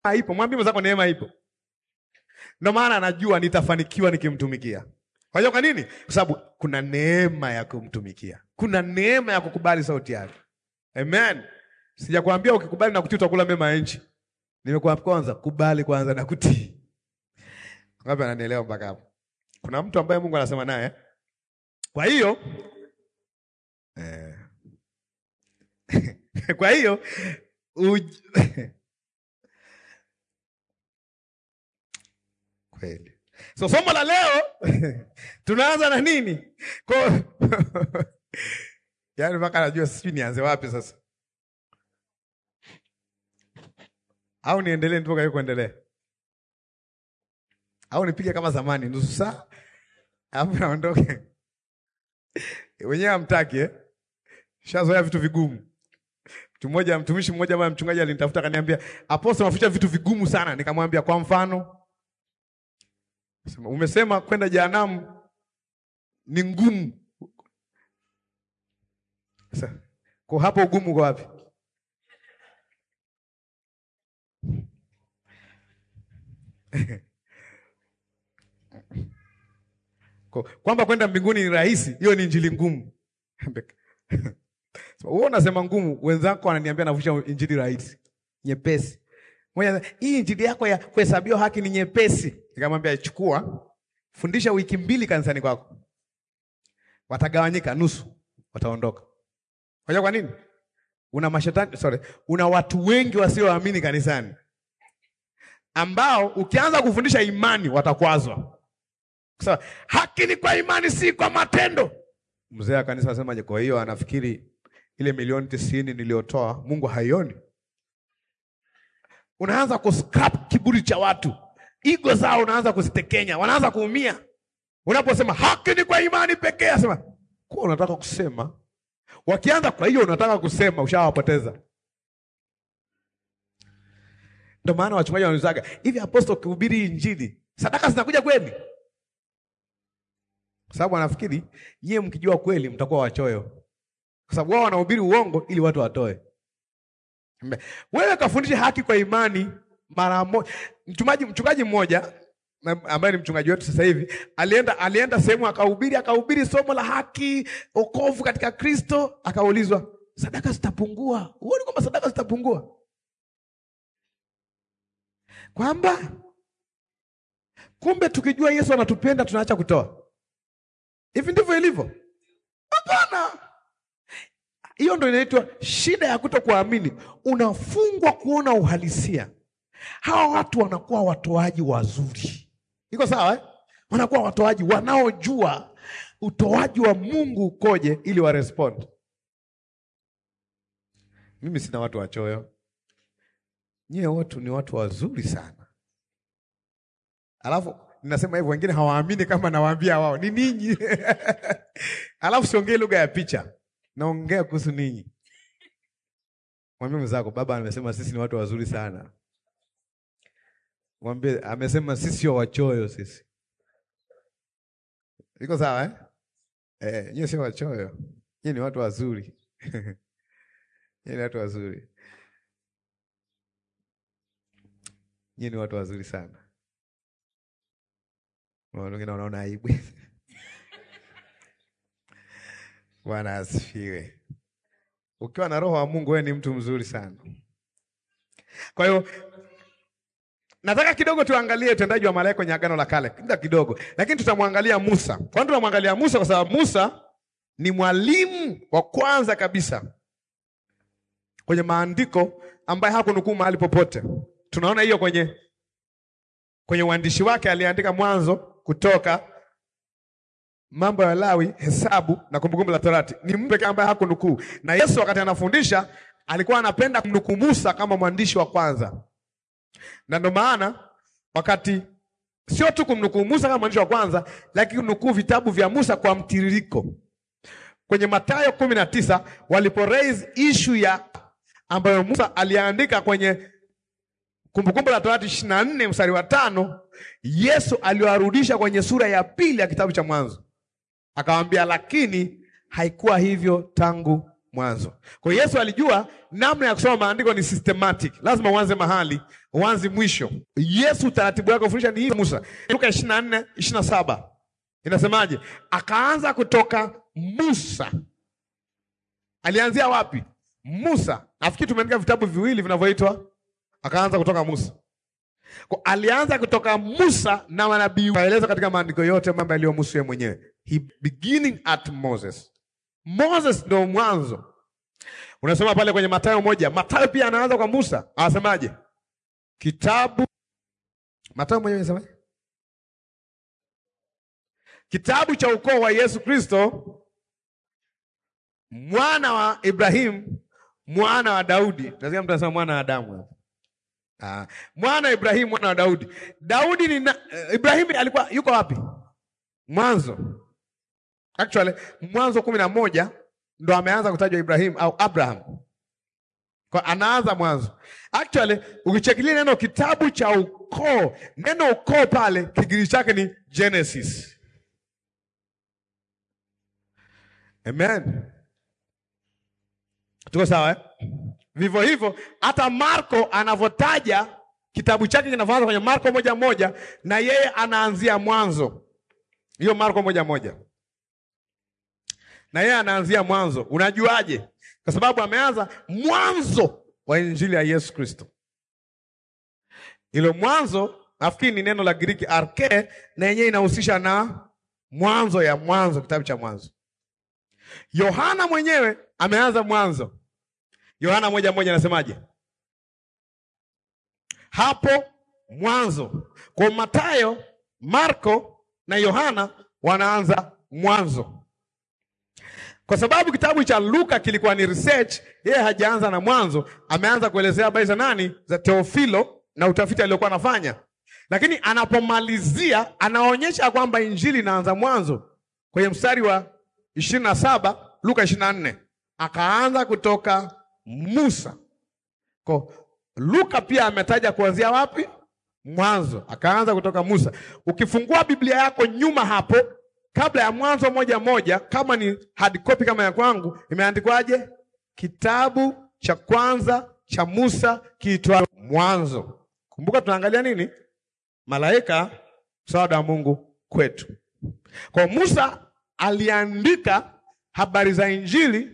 haipo, mwambie mwenzako neema ipo. Ndio maana anajua nitafanikiwa nikimtumikia. Kwa hiyo kwa nini? Kwa sababu kuna neema ya kumtumikia. Kuna neema ya kukubali sauti yake. Amen. Sijakwambia ukikubali na kutii utakula mema ya nchi. Nimekuambia kwanza kubali kwanza na kutii. Ngapi ananielewa mpaka hapo? Kuna mtu ambaye Mungu anasema naye. Kwa hiyo kwa hiyo kweli. So somo la leo tunaanza na nini? Yaani mpaka najua sijui nianze wapi sasa. Au niendelee mpaka yuko endelee? Au nipige kama zamani nusu saa? Hapo naondoke. Wenyewe hamtaki Shazoea vitu vigumu. Mtumishi mmoja ama mchungaji alinitafuta akaniambia, "Apostle, mafuta vitu vigumu sana." Nikamwambia, "Kwa mfano?" Umesema kwenda jehanamu ni ngumu. Sasa, kwa hapo ugumu kwa wapi? Kwamba kwenda mbinguni ni rahisi, hiyo ni injili ngumu. Wewe unasema ngumu, wenzako wananiambia navusha injili rahisi, nyepesi. Mmoja, hii injili yako ya kuhesabiwa haki ni nyepesi. Nikamwambia, chukua, fundisha wiki 2 kanisani kwako. Watagawanyika nusu, wataondoka. Unajua kwa nini? Una watu wengi wasioamini kanisani, ambao ukianza kufundisha imani watakwazwa. Sasa haki ni kwa imani, si kwa matendo. Mzee wa kanisa anasemaje? Kwa hiyo anafikiri ile milioni 90 niliyotoa Mungu haioni. Unaanza kuscrap kiburi cha watu, ego zao unaanza kuzitekenya, wanaanza kuumia. Unaposema haki ni kwa imani pekee, asema kwa unataka kusema. Wakianza kwa hiyo unataka kusema, ushawapoteza. Ndio maana wachungaji wanaulizaga, hivi apostle ukihubiri injili, sadaka zinakuja kweli? Kwa sababu wanafikiri nyie mkijua kweli mtakuwa wachoyo. Kwa sababu wao wanahubiri uongo ili watu watoe. Wewe kafundisha haki kwa imani mara moja. Mchungaji mmoja ambaye ni mchungaji wetu sasa hivi alienda sehemu akahubiri somo la haki, wokovu katika Kristo, akaulizwa, sadaka zitapungua? Uone kwamba sadaka zitapungua? Kwamba kumbe tukijua Yesu anatupenda tunaacha kutoa. Hivi ndivyo ilivyo? Hapana. Hiyo ndio inaitwa shida ya kutokuamini. Unafungwa kuona uhalisia. Hawa watu wanakuwa watoaji wazuri. Iko sawa Wanakuwa watoaji wanaojua utoaji wa Mungu ukoje ili wa respond. Mimi sina watu wachoyo. Nyie watu ni watu wazuri sana. Alafu ninasema hivyo, wengine hawaamini kama nawaambia wao ni ninyi. Alafu siongee lugha ya picha. Naongea kuhusu ninyi. Mwambie mzako, baba amesema sisi ni watu wazuri sana. Mwambie amesema sisi sio wachoyo sisi. Iko sawa nyie sio wachoyo. Nyie ni watu wazuri. Nyie ni watu wazuri. Nyie ni watu wazuri sana. Wengine wanaona aibu. Bwana asifiwe. Ukiwa na roho wa Mungu wewe ni mtu mzuri sana. Kwa hiyo nataka kidogo tuangalie utendaji wa malaika kwenye Agano la Kale. Kidogo. Lakini tutamwangalia Musa. Kwa nini tunamwangalia Musa? Kwa sababu Musa ni mwalimu wa kwanza kabisa kwenye maandiko ambaye hakunukuu mahali popote. Tunaona hiyo kwenye uandishi wake. Aliandika Mwanzo, Kutoka, Mambo ya Lawi, Hesabu na Kumbukumbu la Torati. Ni mtu pekee ambaye hakunukuu. Na Yesu wakati anafundisha alikuwa anapenda kumnukuu Musa kama mwandishi wa kwanza. Na ndio maana wakati sio tu kumnukuu Musa kama mwandishi wa kwanza, lakini kunukuu vitabu vya Musa kwa mtiririko. Kwenye Mathayo 19 walipo raise issue ya ambayo Musa aliandika kwenye Kumbukumbu la Torati 24 mstari wa 5, Yesu aliwarudisha kwenye sura ya 2 ya kitabu cha Mwanzo. Akawaambia, lakini haikuwa hivyo tangu Mwanzo. Kwa Yesu alijua namna ya kusoma maandiko ni systematic. Lazima uanze mahali, uanze mwisho. Yesu utaratibu wake kufundisha ni hii. Musa, Luka 24:27. Inasemaje? Akaanza kutoka Musa. Alianzia wapi? Musa. Nafikiri tumeandika vitabu viwili vinavyoitwa akaanza kutoka Musa. Kwa alianza kutoka Musa na manabii. Kaeleza katika maandiko yote mambo yaliyomhusu yeye mwenyewe. He beginning at Moses. Moses ndo mwanzo. Unasoma pale kwenye Mathayo 1. Mathayo pia anaanza kwa Musa. Anasemaje? Kitabu Mathayo 1 anasema kitabu cha ukoo wa Yesu Kristo, mwana wa Ibrahim, mwana wa Daudi. Nasikia mtu anasema mwana wa Adamu. Mwana wa Ibrahim, mwana wa Daudi. Daudi ni Ibrahim alikuwa yuko wapi? Mwanzo. Actually Mwanzo 11 ndo ameanza kutajwa Ibrahim au Abraham. Kwa anaanza mwanzo. Actually ukichekilia neno kitabu cha ukoo, neno ukoo pale Kigiriki chake ni Genesis. Amen. Tuko sawa eh? Vivyo hivyo hata Marko anavotaja kitabu chake kinaanza kwenye Marko 1:1 na yeye anaanzia mwanzo. Hiyo Marko 1:1. Na yeye anaanzia mwanzo. Unajuaje? Kwa sababu ameanza mwanzo wa injili ya Yesu Kristo. Hilo mwanzo nafikiri ni neno la Greek arche na yenyewe inahusisha na mwanzo ya mwanzo, kitabu cha Mwanzo. Yohana mwenyewe ameanza mwanzo. Yohana 1:1 anasemaje? Hapo mwanzo. Kwa Mathayo, Marko na Yohana wanaanza mwanzo. Kwa sababu kitabu cha Luka kilikuwa ni research, yeye hajaanza na mwanzo, ameanza kuelezea habari za nani? Za Teofilo na utafiti aliokuwa anafanya. Lakini anapomalizia anaonyesha kwamba injili inaanza mwanzo. Kwenye mstari wa 27, Luka 24, akaanza kutoka Musa. Kwa Luka pia ametaja kuanzia wapi? Mwanzo. Akaanza kutoka Musa. Ukifungua Biblia yako nyuma hapo, kabla ya Mwanzo 1:1, kama ni hard copy kama ya kwangu, imeandikwaje? Kitabu cha kwanza cha Musa kiitwa Mwanzo. Kumbuka tunaangalia nini? Malaika msaada wa Mungu kwetu. Kwa Musa aliandika habari za injili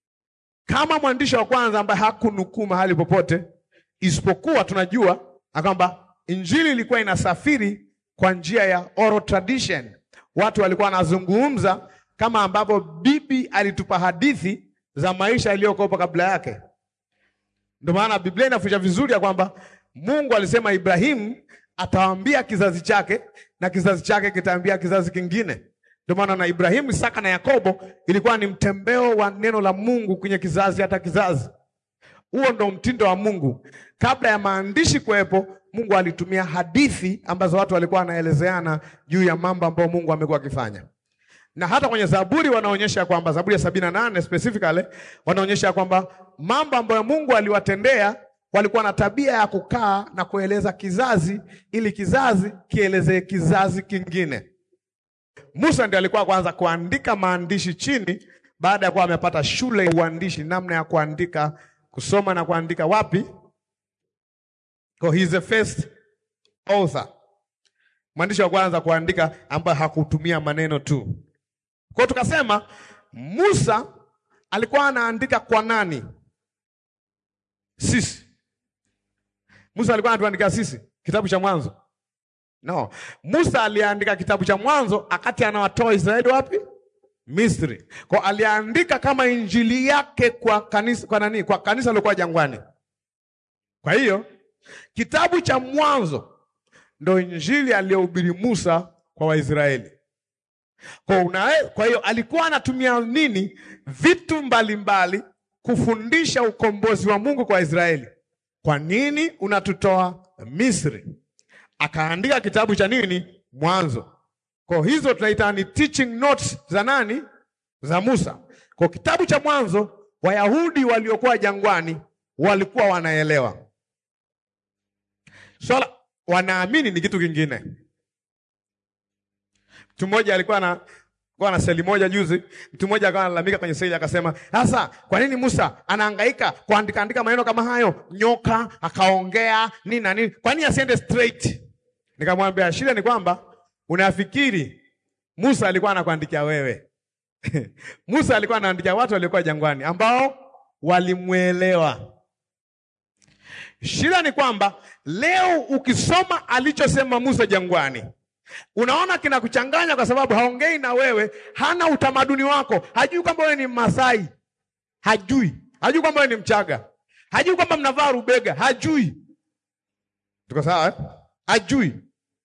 kama mwandishi wa kwanza ambaye hakunukuu mahali popote, isipokuwa tunajua kwamba injili ilikuwa inasafiri kwa njia ya oral tradition. Watu walikuwa wanazungumza kama ambavyo bibi alitupa hadithi za maisha yaliyokuwa kabla yake. Ndio maana Biblia inafundisha vizuri ya kwamba Mungu alisema Ibrahimu atawaambia kizazi chake na kizazi chake kitaambia kizazi kingine. Ndio maana na Ibrahimu, Isaka na Yakobo ilikuwa ni mtembeo wa neno la Mungu kwenye kizazi hata kizazi. Huo ndo mtindo wa Mungu. Kabla ya maandishi kuwepo, Mungu alitumia hadithi ambazo watu walikuwa wanaelezeana juu ya mambo ambayo Mungu amekuwa akifanya. Na hata kwenye Zaburi wanaonyesha kwamba Zaburi ya 78 specifically wanaonyesha kwamba mambo ambayo Mungu aliwatendea walikuwa na tabia ya kukaa na kueleza kizazi ili kizazi kielezee kizazi kingine. Musa ndiye alikuwa kwanza kuandika maandishi chini baada ya kuwa amepata shule ya uandishi, namna ya kuandika, kusoma na kuandika wapi? So he is the first author. Mwandishi wa kwanza kuandika ambaye hakutumia maneno tu. Kwa tukasema Musa alikuwa anaandika kwa nani? Sisi. Musa alikuwa anatuandikia sisi kitabu cha Mwanzo? No. Musa aliandika kitabu cha Mwanzo akati anawatoa Israeli wapi? Misri. Kwa aliandika kama injili yake kwa kanisa, kwa nani? Kwa kanisa lilokuwa jangwani. Kwa hiyo kitabu cha Mwanzo ndio injili aliyohubiri Musa kwa Waisraeli. Kwa hiyo alikuwa anatumia nini? Vitu mbalimbali kufundisha ukombozi wa Mungu kwa Israeli. Kwa nini unatutoa Misri? Akaandika kitabu cha nini? Mwanzo. Kwa hizo tunaita ni teaching notes za nani? Za Musa. Kwa kitabu cha Mwanzo Wayahudi waliokuwa jangwani walikuwa wanaelewa. Swala wanaamini ni kitu kingine. Mtu mmoja alikuwa Kwa na seli moja juzi, mtu mmoja akawa analalamika kwenye seli akasema, "Sasa kwa nini Musa anahangaika kuandika maneno kama hayo? Nyoka akaongea nini na nini? Kwa nini asiende straight?" Nikamwambia shida ni kwamba unafikiri Musa alikuwa anakuandikia wewe. Musa alikuwa anaandikia watu waliokuwa jangwani ambao walimuelewa. Shida ni kwamba leo ukisoma alichosema Musa jangwani, unaona kinakuchanganya kwa sababu haongei na wewe, hana utamaduni wako, hajui kwamba wewe ni Masai, hajui kwamba wewe ni Mchaga, hajui kwamba mnavaa rubega, hajui. Tuko sawa eh? Hajui.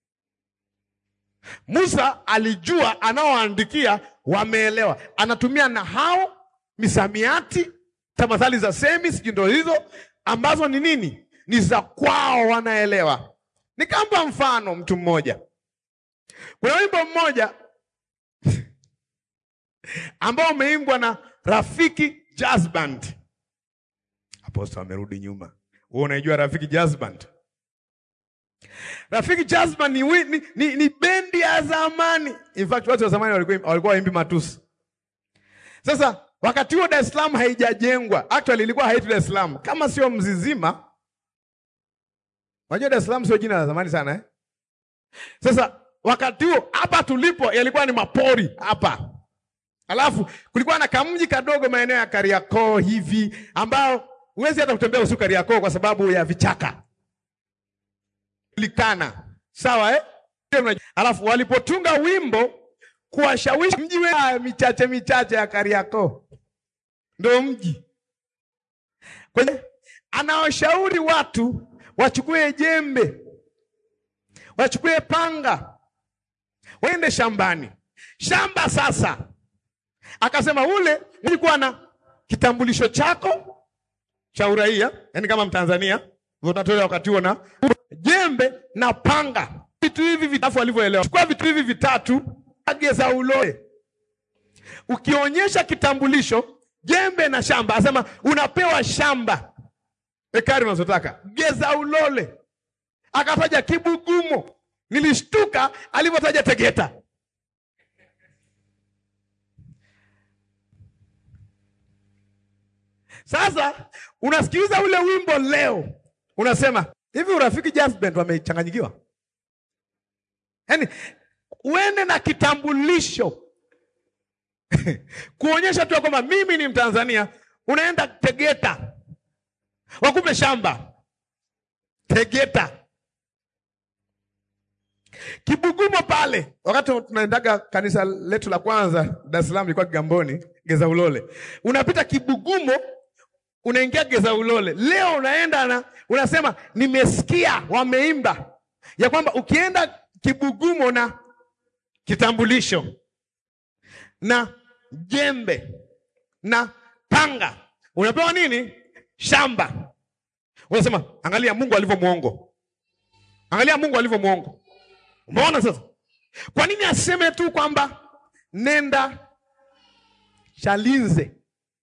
Musa alijua anaoandikia wameelewa. Anatumia nahau, misamiati, tamathali za semi, sijui ndio hizo ambazo ni nini? Ni za kwao, wanaelewa. Nikampa mfano mtu mmoja. Kuna wimbo mmoja ambao umeimbwa na Rafiki Jazz Band. Apostle amerudi nyuma. Wewe unajua Rafiki Jazz Band? Rafiki Jazz Band ni bendi ya zamani. In fact watu wa zamani walikuwa waimbi matusi. Sasa wakati huo Dar es Salaam haijajengwa. Actually ilikuwa haitwi Dar es Salaam. Kama sio Mzizima. Unajua Dar es Salaam sio jina la zamani sana eh? Sasa wakati huo hapa tulipo yalikuwa ni mapori hapa. Alafu kulikuwa na kamji kadogo maeneo ya Kariakoo hivi ambao huwezi hata kutembea usiku Kariakoo kwa sababu ya vichaka. Likana. Sawa eh? Alafu walipotunga wimbo kuwashawishi mji wa michache ya Kariakoo. Ndio mji. Kwenye anawashauri watu wachukue jembe, wachukue panga, waende shambani. Shamba sasa. Akasema ule ulikuwa na kitambulisho chako cha uraia, yani kama Mtanzania, unatoa wakati huo na jembe na panga. Vitu hivi vitatu walivyoelewa. Chukua vitu hivi vitatu, ageza ulole. Ukionyesha kitambulisho, jembe na shamba, asema unapewa shamba. Ekari unazotaka. Geza ulole. Akataja Kibugumo. Nilishtuka alivyotaja Tegeta. Sasa unasikiliza ule wimbo leo, unasema hivi Urafiki Jazz Band wamechanganyikiwa? Yaani uende na kitambulisho kuonyesha tu kwamba mimi ni Mtanzania, unaenda Tegeta. Wakupe shamba. Tegeta. Kibugumo pale. Wakati tunaendaga kanisa letu la kwanza Dar es Salaam ilikuwa Kigamboni, Geza Ulole. Unapita Kibugumo, unaingia Geza Ulole. Leo unaenda na unasema nimesikia wameimba ya kwamba ukienda Kibugumo na kitambulisho na jembe na panga unapewa nini? Shamba. Unasema angalia Mungu alivyo muongo. Angalia Mungu alivyo muongo. Umeona sasa? Kwa nini aseme tu kwamba nenda Chalinze?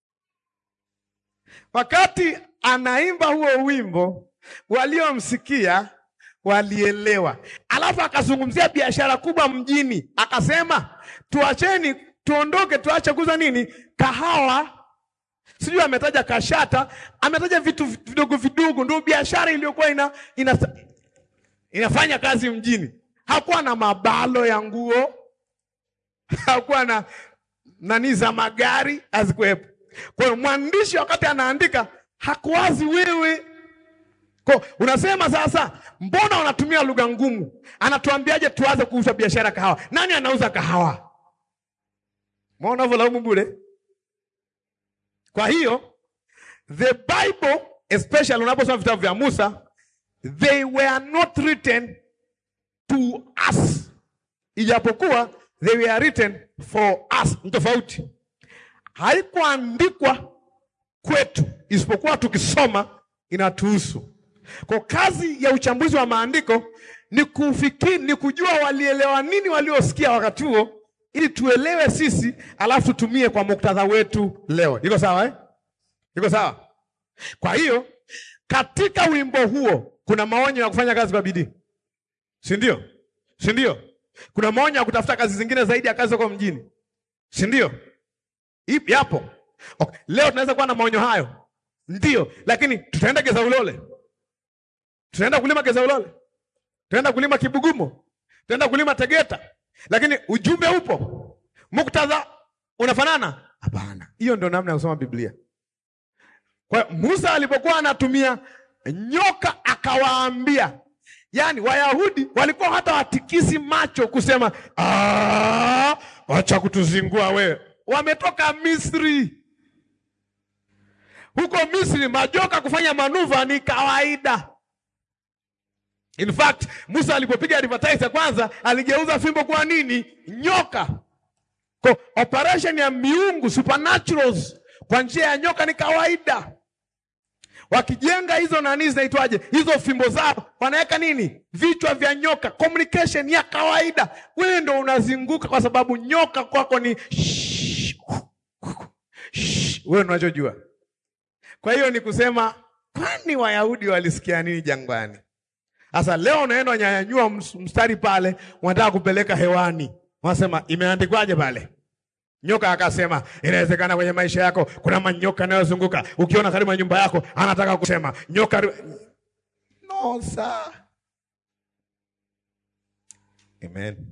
Wakati anaimba huo wimbo, waliomsikia walielewa. Alafu akazungumzia biashara kubwa mjini. Akasema, tuacheni, tuondoke, tuache kuuza nini? Kahawa. Sijui ametaja kashata, ametaja vitu vidogo vidogo, ndio biashara iliyokuwa inafanya kazi mjini. Hakuwa na mabalo ya nguo, hakuwa na nani za magari, hazikuwepo. Kwa hiyo mwandishi wakati anaandika hakuwazi wewe. Kwa unasema sasa, mbona wanatumia lugha ngumu? Anatuambiaje tuanze kuuza biashara kahawa? Nani anauza kahawa? Mbona unavolaumu bure? Kwa hiyo the Bible, especially unaposoma vitabu vya Musa, they were not written to us. Ijapokuwa they were written for us. Tofauti. Haikuandikwa kwetu, isipokuwa tukisoma inatuhusu. Kwa kazi ya uchambuzi wa maandiko ni kufikiri, ni kujua walielewa nini waliosikia wakati huo, ili tuelewe sisi, alafu tutumie kwa muktadha wetu leo. Iko sawa eh? Iko sawa? Kwa hiyo katika wimbo huo kuna maonyo ya kufanya kazi kwa bidii. Si ndio? Si ndio? Kuna maonyo ya kutafuta kazi zingine zaidi ya kazi kwa mjini. Si ndio? Yapo. Okay. Leo tunaweza kuwa na maonyo hayo. Ndio, lakini tutaenda Geza Ulole. Tutaenda kulima Geza Ulole. Tutaenda kulima Kibugumo. Tutaenda kulima Tegeta. Lakini ujumbe upo. Muktadha unafanana? Hapana. Hiyo ndio namna ya kusoma Biblia. Kwa Musa alipokuwa anatumia nyoka akawaambia, yaani Wayahudi walikuwa hata watikisi macho kusema, acha kutuzingua wewe. Wametoka Misri. Huko Misri majoka kufanya manuva ni kawaida. In fact, Musa alipopiga advertise kwanza aligeuza fimbo kwa nini? Nyoka. Kwa operation ya miungu supernaturals kwa njia ya nyoka ni kawaida. Wakijenga hizo nani zinaitwaje? Hizo fimbo zao wanaweka nini? Vichwa vya nyoka. Communication ya kawaida. Wewe ndio unazunguka kwa sababu nyoka kwako ni wewe unachojua. Kwa hiyo ni kusema, kwani Wayahudi walisikia nini jangwani? Sasa leo unaenda unyanyua mstari pale, wanataka kupeleka hewani. Wanasema imeandikwaje pale? Nyoka akasema, inawezekana kwenye maisha yako kuna manyoka yanayozunguka. Ukiona karibu na nyumba yako, anataka kusema nyoka. No sir. Amen.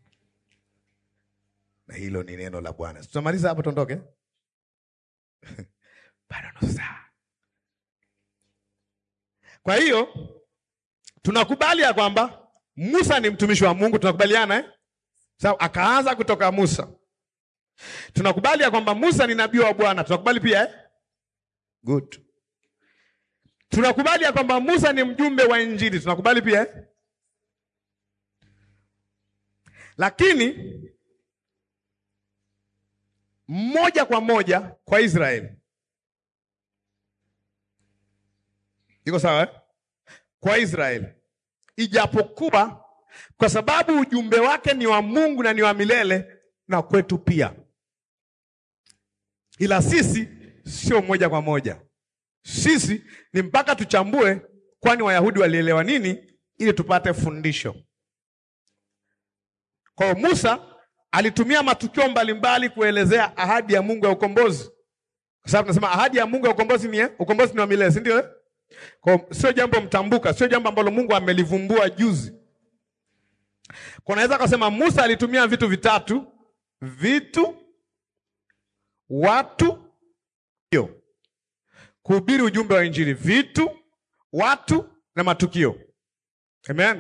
Na hilo ni neno la Bwana. Tutamaliza hapo tuondoke. Bado nusu saa. Kwa hiyo tunakubali ya kwamba Musa ni mtumishi wa Mungu, tunakubaliana Sawa, akaanza kutoka Musa. Tunakubali ya kwamba Musa ni nabii wa Bwana, tunakubali pia Good. Tunakubali ya kwamba Musa ni mjumbe wa Injili, tunakubali pia Lakini moja kwa moja kwa Israeli. Iko sawa Kwa Israeli. Ijapokuwa kwa sababu ujumbe wake ni wa Mungu na ni wa milele, na kwetu pia. Ila sisi sio moja kwa moja. Sisi ni mpaka tuchambue kwani Wayahudi walielewa nini ili tupate fundisho. Kwa Musa alitumia matukio mbalimbali kuelezea ahadi ya Mungu ya ukombozi. Kwa sababu tunasema ahadi ya Mungu ya ukombozi ni wa milele, si ndio? Kwa sio jambo mtambuka, sio jambo ambalo Mungu amelivumbua juzi. Kwa naweza kusema Musa alitumia vitu vitatu, watu, kuhubiri ujumbe wa Injili. Vitu, watu na matukio. Amen.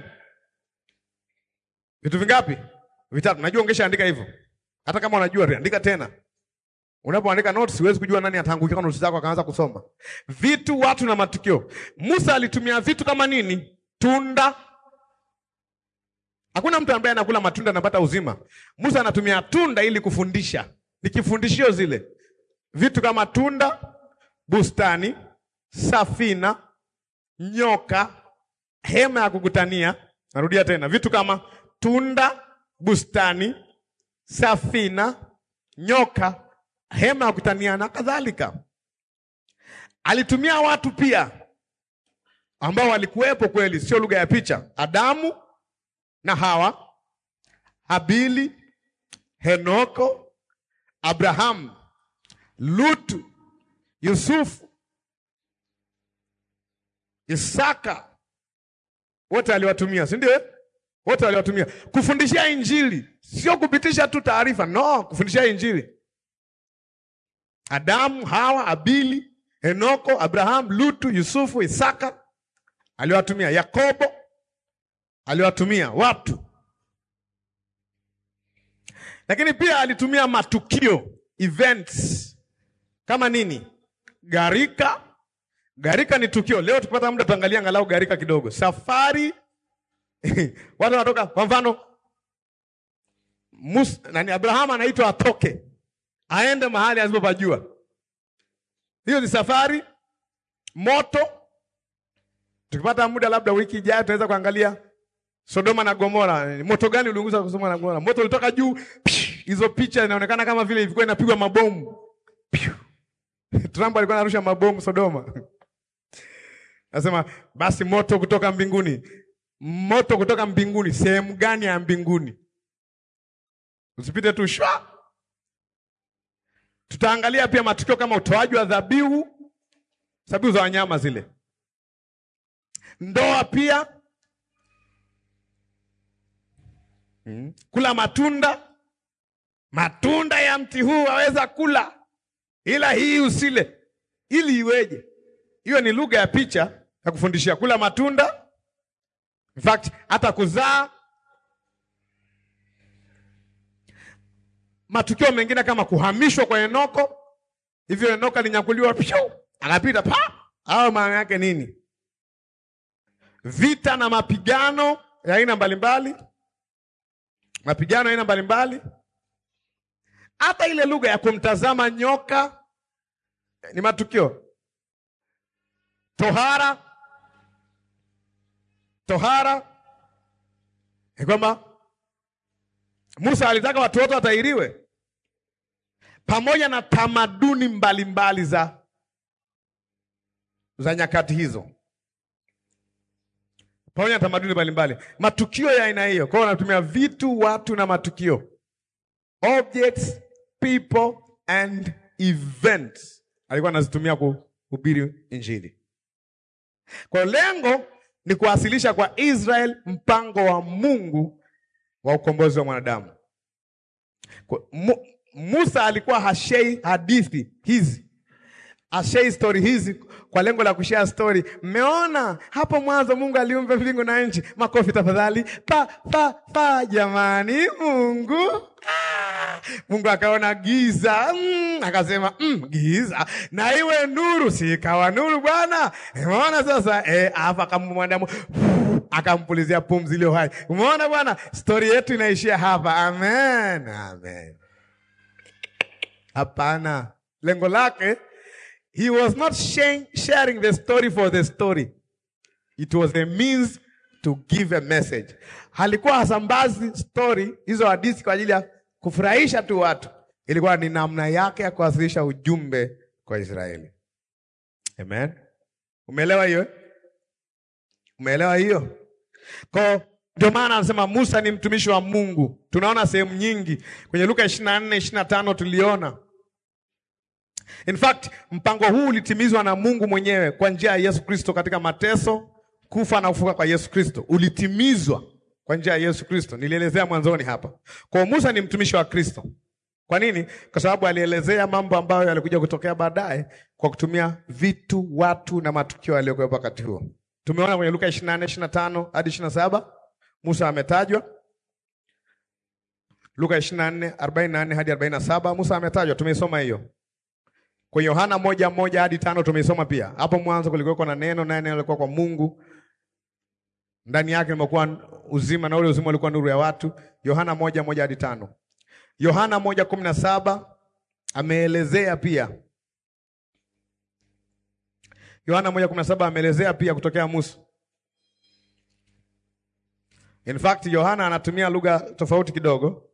Vitu vingapi? Vitatu. Najua ungeshaandika hivyo. Hata kama unajua andika tena. Unapoandika notes huwezi kujua nani ataangukia notes zako akaanza kusoma. Vitu, watu na matukio. Musa alitumia vitu kama nini? Tunda. Hakuna mtu ambaye anakula matunda anapata uzima. Musa anatumia tunda ili kufundisha. Ni kifundishio zile. Vitu kama tunda, bustani, safina, nyoka, hema ya kukutania. Narudia tena. Vitu kama tunda, bustani, safina, nyoka, hema ya kukutania na kadhalika. Alitumia watu pia ambao walikuwepo kweli, sio lugha ya picha. Adamu na Hawa, Habili, Henoko, Abrahamu, Lutu, Yusufu, Isaka. Wote aliwatumia, si ndio? Wote aliwatumia kufundishia Injili, sio kupitisha tu taarifa, no, kufundishia Injili. Adamu, Hawa, Habili, Henoko, Abrahamu, Lutu, Yusufu, Isaka aliwatumia. Yakobo aliwatumia watu. Lakini pia alitumia matukio, events. Kama nini? Gharika. Gharika ni tukio. Leo tukipata muda tuangalia angalau gharika kidogo. Safari. Watu wanatoka, kwa mfano Abrahamu anaitwa atoke, aende mahali asipopajua. Hiyo ni safari. Moto. Tukipata muda labda wiki ijayo tunaweza kuangalia Sodoma na Gomora. Moto gani uliunguza Sodoma na Gomora? Moto ulitoka juu. Hizo picha inaonekana kama vile ilikuwa inapigwa mabomu. Trump alikuwa anarusha mabomu Sodoma. Nasema basi moto kutoka mbinguni. Moto kutoka mbinguni, sehemu gani ya mbinguni? Usipite tu shwa. Tutaangalia pia matukio kama utoaji wa dhabihu za wanyama zile. Ndoa pia. Kula matunda. Matunda ya mti huu waweza kula, ila hii usile. Ili iweje? Hiyo ni lugha ya picha ya kufundishia kula matunda. In fact, hata kuzaa. Matukio mengine kama kuhamishwa kwa Henoko. Hivyo Henoko alinyakuliwa akapita au maana yake nini? Vita na mapigano ya aina mbalimbali. Mapigano ya aina mbalimbali. Hata ile lugha ya kumtazama nyoka ni matukio. Tohara. Ni kwamba Musa alitaka watu wote watahiriwe, pamoja na tamaduni mbalimbali za nyakati hizo. Pamoja na tamaduni mbalimbali. Matukio ya aina hiyo. Kwa hiyo wanatumia vitu, watu na matukio. Objects, people and events. Alikuwa anazitumia kuhubiri Injili. Kwa lengo ni kuwasilisha kwa Israel mpango wa Mungu wa ukombozi wa mwanadamu. Musa alikuwa hashei hadithi hizi. Hashei story hizi kwa lengo la kushare story. Mmeona hapo mwanzo Mungu aliumba mbingu na nchi. Makofi tafadhali. Pa jamani Mungu. Mungu akaona giza, akasema giza na iwe nuru, si ikawa nuru bwana. Umeona sasa hapa akamwandamu akampulizia pumzi ile hai. Umeona bwana, story yetu inaishia hapa. Amen. Hapana. Lengo lake, he was not sharing the story for the story. It was a means to give a message. Halikuwa hasambazi story hizo hadithi kwa ajili ya kufurahisha tu watu. Ilikuwa ni namna yake ya kuwasilisha ujumbe kwa Israeli. Amen. Umeelewa hiyo? Umeelewa hiyo? Kwa ndio maana anasema Musa ni mtumishi wa Mungu. Tunaona sehemu nyingi kwenye Luka 24:25 tuliona. In fact, mpango huu ulitimizwa na Mungu mwenyewe kwa njia ya Yesu Kristo katika mateso, kufa na kufufuka kwa Yesu Kristo. Ulitimizwa kwa njia ya Yesu Kristo. Nilielezea mwanzoni hapa. Kwa Musa ni mtumishi wa Kristo. Kwa nini? Kwa sababu alielezea mambo ambayo yalikuja kutokea baadaye kwa kutumia vitu, watu na matukio yaliyokuwa wakati huo. Tumeona kwenye Luka 24:25 hadi 27 Musa ametajwa. Luka 24:44 hadi 47 Musa ametajwa, tumeisoma hiyo. Kwa Yohana 1:1 hadi 5 tumeisoma pia. Hapo mwanzo kulikuwa na neno, naye neno lilikuwa kwa Mungu. Ndani yake limekuwa uzima na ule uzima ulikuwa nuru ya watu. Yohana 1:1 hadi 5. Yohana 1:17 ameelezea pia. Yohana 1:17 ameelezea pia kutokea Musa. In fact, Yohana anatumia lugha tofauti kidogo.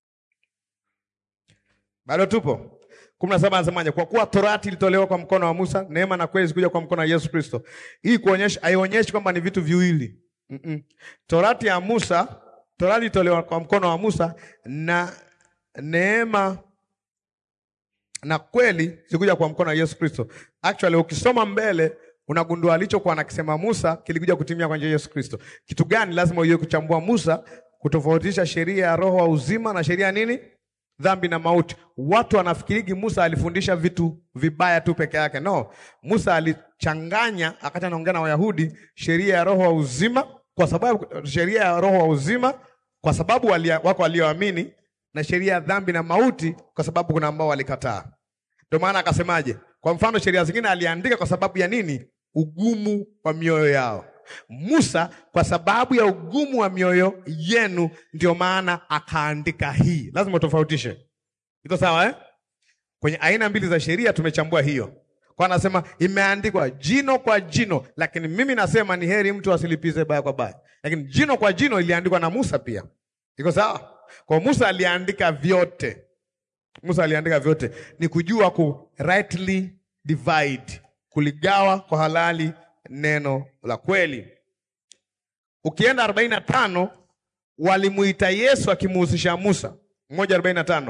Bado tupo. 17 anasemaje? Kwa kuwa Torati ilitolewa kwa mkono wa Musa, neema na kweli zikuja kwa mkono wa Yesu Kristo. Hii kuonyesha, haionyeshi kwamba ni vitu viwili. Torati ya Musa, Torati ilitolewa kwa mkono wa Musa na neema na kweli zikuja kwa mkono wa Yesu Kristo. Actually ukisoma mbele unagundua alichokuwa anakisema Musa kilikuja kutimia kwa njia ya Yesu Kristo. Kitu gani lazima ujue kuchambua Musa, kutofautisha sheria ya roho wa uzima na sheria nini? Dhambi na mauti. Watu wanafikiri Musa alifundisha vitu vibaya tu peke yake. No, Musa alichanganya akati anaongea na Wayahudi sheria ya roho wa uzima, kwa sababu sheria ya roho wa uzima kwa sababu wako walioamini, na sheria ya dhambi na mauti kwa sababu kuna ambao walikataa. Ndio maana akasemaje? Kwa mfano sheria zingine aliandika kwa sababu ya nini? Ugumu wa mioyo yao. Musa kwa sababu ya ugumu wa mioyo yenu ndio maana akaandika hii. Lazima tofautishe. Iko sawa eh? Kwenye aina mbili za sheria tumechambua hiyo. Kwa anasema imeandikwa jino kwa jino, lakini mimi nasema ni heri mtu asilipize baya kwa baya. Lakini jino kwa jino iliandikwa na Musa pia. Iko sawa? Kwa Musa aliandika vyote. Musa aliandika vyote. Ni kujua ku rightly divide, kuligawa kwa halali neno la kweli. Ukienda 45 walimuita Yesu akimuhusisha Musa. 1:45.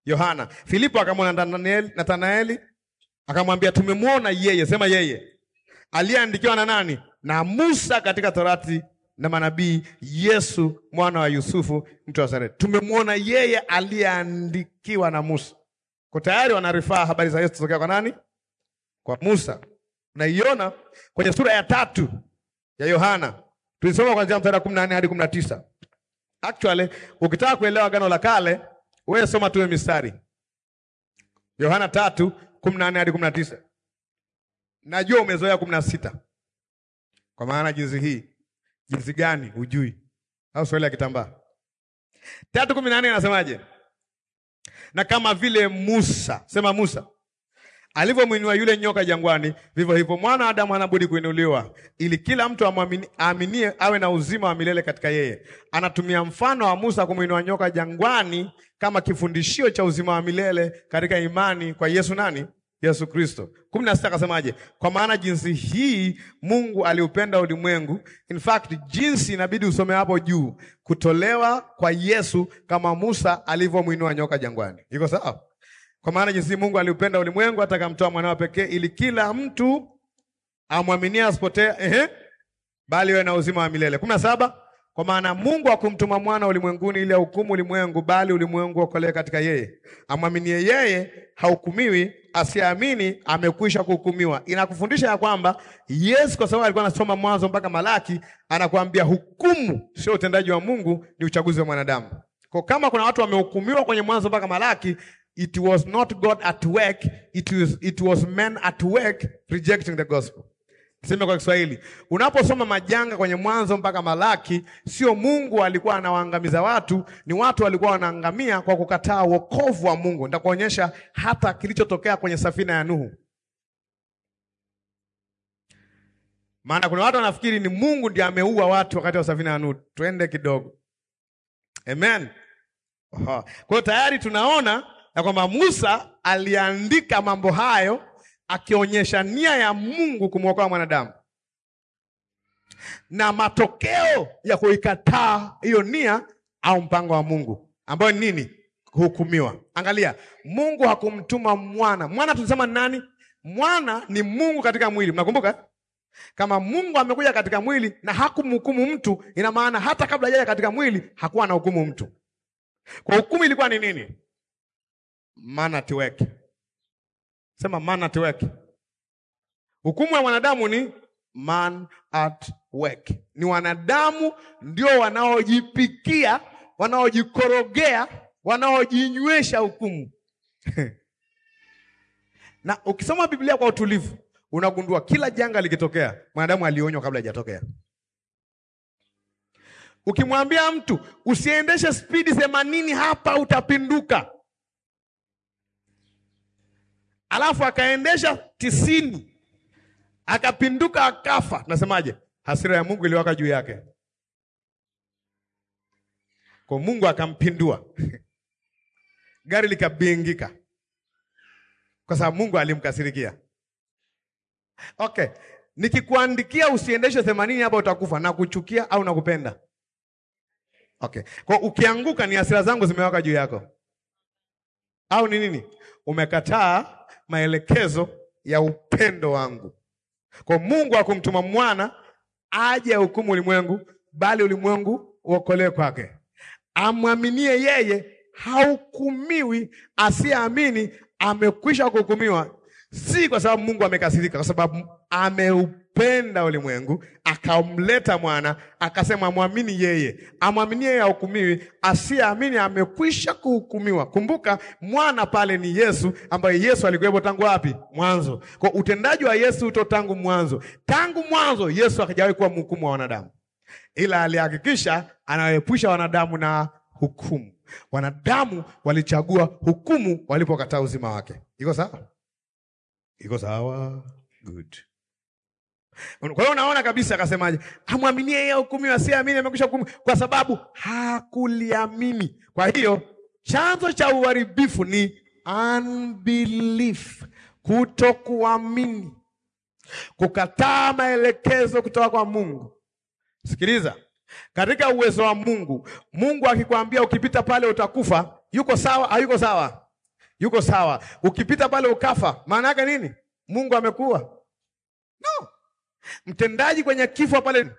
Yohana. Filipo akamwona Nathanaeli, akamwambia tumemwona yeye, sema yeye, aliyeandikiwa na nani? Na Musa katika Torati na manabii, Yesu mwana wa Yusufu mtu wa Nazareti. Tumemwona yeye aliyeandikiwa na Musa. Kwa tayari wanarifaa habari za Yesu kutokea kwa nani? Kwa Musa. Unaiona kwenye sura ya 3 ya Yohana. Tulisoma kuanzia mstari wa 14 hadi 19. Actually, ukitaka kuelewa Agano la Kale, wewe soma tu mistari. Yohana 3:14 hadi 19. Najua umezoea 16. Kwa maana jinsi gani hujui? Au swali ya kitambaa. 3:14 inasemaje? Na kama vile Musa, sema Musa, alivyomwinua yule nyoka jangwani, vivyo hivyo mwana wa Adamu anabudi kuinuliwa, ili kila mtu aaminie awe na uzima wa milele katika yeye. Anatumia mfano wa Musa kumwinua nyoka jangwani kama kifundishio cha uzima wa milele katika imani kwa Yesu nani? Yesu Kristo. 16 akasemaje? Kwa maana jinsi hii Mungu aliupenda ulimwengu. In fact, jinsi inabidi usome hapo juu, kutolewa kwa Yesu kama Musa alivyomwinua nyoka jangwani. Iko sawa? Kwa maana jinsi Mungu aliupenda ulimwengu hata akamtoa mwanawe pekee, ili kila mtu amwaminie asipotee, bali awe na uzima wa milele. 17 kwa maana Mungu hakumtuma mwana ulimwenguni ili ahukumu ulimwengu, bali ulimwengu uokolewe katika yeye. Amwaminie yeye hahukumiwi, asiamini amekwisha kuhukumiwa. Inakufundisha ya kwamba Yesu, kwa sababu alikuwa anasoma Mwanzo mpaka Malaki, anakuambia hukumu sio utendaji wa Mungu, ni uchaguzi wa mwanadamu. Kwa kama kuna watu wamehukumiwa kwenye Mwanzo mpaka Malaki, it was not God at work, it was men at work rejecting the gospel. Sema kwa Kiswahili, unaposoma majanga kwenye Mwanzo mpaka Malaki, sio Mungu alikuwa anawaangamiza watu, ni watu walikuwa wanaangamia kwa kukataa wokovu wa Mungu. Nitakuonyesha hata kilichotokea kwenye safina ya Nuhu. Maana kuna watu wanafikiri ni Mungu ndiye ameua watu wakati wa safina ya Nuhu. Twende kidogo. Amen. Kwa hiyo tayari tunaona ya kwamba Musa aliandika mambo hayo akionyesha nia ya Mungu kumwokoa mwanadamu, na matokeo ya kuikataa hiyo nia au mpango wa Mungu ambayo ni nini? Kuhukumiwa. Angalia, Mungu hakumtuma mwana. Mwana tulisema ni nani? Mwana ni Mungu katika mwili. Mnakumbuka? Kama Mungu amekuja katika mwili na hakumhukumu mtu, ina maana hata kabla hajaja katika mwili hakuwa na hukumu mtu. Kwa hukumu ilikuwa ni nini? Man at work. Sema man at work. Hukumu ya wanadamu ni man at work. Ni wanadamu ndio wanaojipikia, wanaojikorogea, wanaojinywesha hukumu. Na ukisoma Biblia kwa utulivu, unagundua kila janga likitokea, mwanadamu alionywa kabla hajatokea. Ukimwambia mtu usiendeshe spidi 80 hapa utapinduka, alafu akaendesha 90 akapinduka akafa, nasemaje? Hasira ya Mungu iliwaka juu yake. Kwa Mungu akampindua. Gari likabingika kwa sababu Mungu alimkasirikia. Okay, nikikuandikia usiendeshe 80 hapa utakufa, na kuchukia au nakupenda? Okay. Kwa ukianguka ni hasira zangu zimewaka juu yako. Au ni nini? Umekataa maelekezo ya upendo wangu. Kwa Mungu hakumtuma mwana aje hukumu ulimwengu, bali ulimwengu uokolewe kwake. Amwaminie yeye hahukumiwi, asiamini amekwisha kuhukumiwa. Si kwa sababu Mungu amekasirika, kwa sababu ameupenda ulimwengu, akamleta mwana, akasema muamini yeye. Amwamini yeye hahukumiwi, asiamini amekwisha kuhukumiwa. Kumbuka mwana pale ni Yesu, ambaye Yesu alikuwepo tangu wapi? Mwanzo. Kwa utendaji wa Yesu uto tangu mwanzo. Tangu mwanzo Yesu hajawahi kuwa mhukumu wa wanadamu, ila alihakikisha anawaepusha wanadamu na hukumu. Wanadamu walichagua hukumu walipokataa uzima wake. Iko sawa? Iko sawa? Good. Kwa hiyo unaona kabisa akasemaje? Amwaminie yeye hukumiwe, asiamini amekwisha hukumu, kwa sababu hakuliamini. Kwa hiyo chanzo cha uharibifu ni unbelief, kutokuamini, kukataa maelekezo kutoka kwa Mungu. Sikiliza, katika uwezo wa Mungu, Mungu akikwambia ukipita pale utakufa, yuko sawa? Hayuko sawa? yuko sawa. Ukipita pale ukafa, maana yake nini? Mungu amekuwa? No. Mtendaji kwenye kifo pale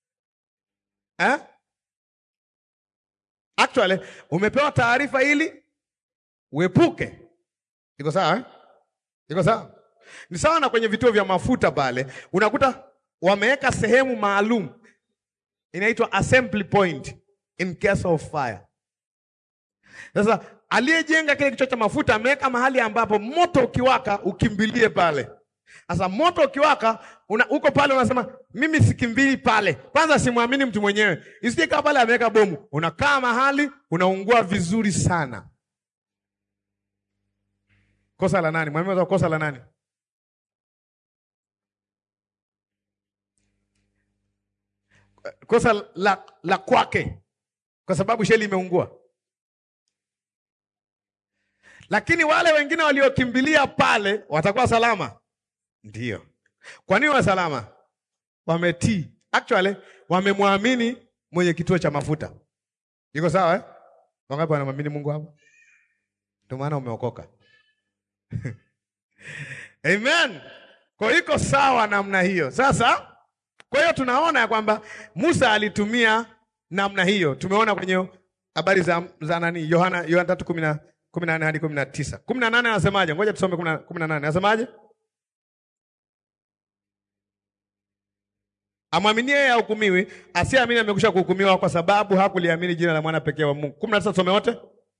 actually umepewa taarifa ili uepuke. Iko sawa eh? Iko sawa? Ni sawa na kwenye vituo vya mafuta pale, unakuta wameweka sehemu maalum inaitwa assembly point in case of fire. Sasa aliyejenga kile kichwa cha mafuta ameweka mahali ambapo moto ukiwaka ukimbilie pale. Sasa moto ukiwaka uko pale unasema mimi sikimbili pale. Kwanza simwamini mtu mwenyewe. Isije kama pale ameweka bomu. Unakaa mahali unaungua vizuri sana. Kosa la nani? Mwambie kosa la nani? Kosa la kwake. Kwa sababu sheli imeungua. Lakini wale wengine waliokimbilia pale watakuwa salama. Ndio. Kwa nini wa salama? Wametii. Actually wamemwamini mwenye kituo cha mafuta. Iko sawa eh? Wangapi wanamwamini Mungu hapo? Ndio maana umeokoka. Amen. Kwa hiyo iko sawa namna hiyo. Sasa kwa hiyo tunaona ya kwamba Musa alitumia namna hiyo. Tumeona kwenye habari za nani? Yohana 3:18 hadi 19. 18 anasemaje? Ngoja tusome 18. Anasemaje? Amwaminie yeye hukumiwi, asiamini amekwisha kuhukumiwa kwa sababu hakuliamini jina la mwana pekee wa Mungu. 19 tusome wote.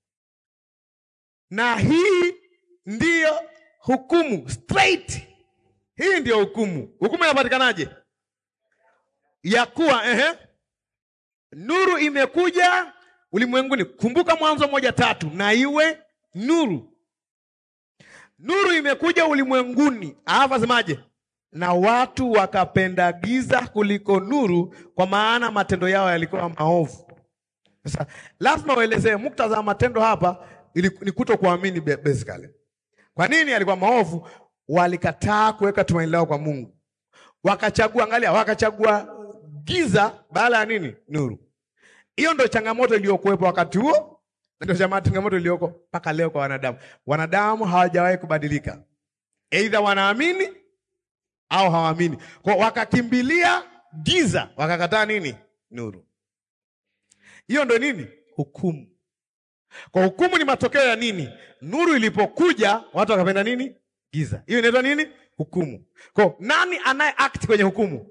Na hii ndiyo hukumu straight. Hii ndiyo hukumu. Hukumu inapatikanaje? Ya kuwa nuru imekuja ulimwenguni. Kumbuka Mwanzo 1:3, na iwe nuru. Nuru imekuja ulimwenguni. Hapa semaje? Na watu wakapenda giza kuliko nuru, kwa maana matendo yao yalikuwa maovu. Sasa lazima uelezee muktadha wa matendo hapa ni kutokuamini basically. Kwa nini yalikuwa maovu? Walikataa kuweka tumaini lao kwa Mungu. Wakachagua giza badala ya nini? Nuru. Hiyo ndio changamoto iliyokuwepo wakati huo, ndio changamoto iliyoko mpaka leo kwa wanadamu. Wanadamu hawajawahi kubadilika. Either wanaamini au hawaamini. Kwa wakakimbilia giza, wakakataa nini? Nuru. Hiyo ndio nini? Hukumu. Kwa hukumu ni matokeo ya nini? Nuru ilipokuja, watu wakapenda nini? Giza. Hiyo inaitwa nini? Hukumu. Kwa nani anaye act kwenye hukumu?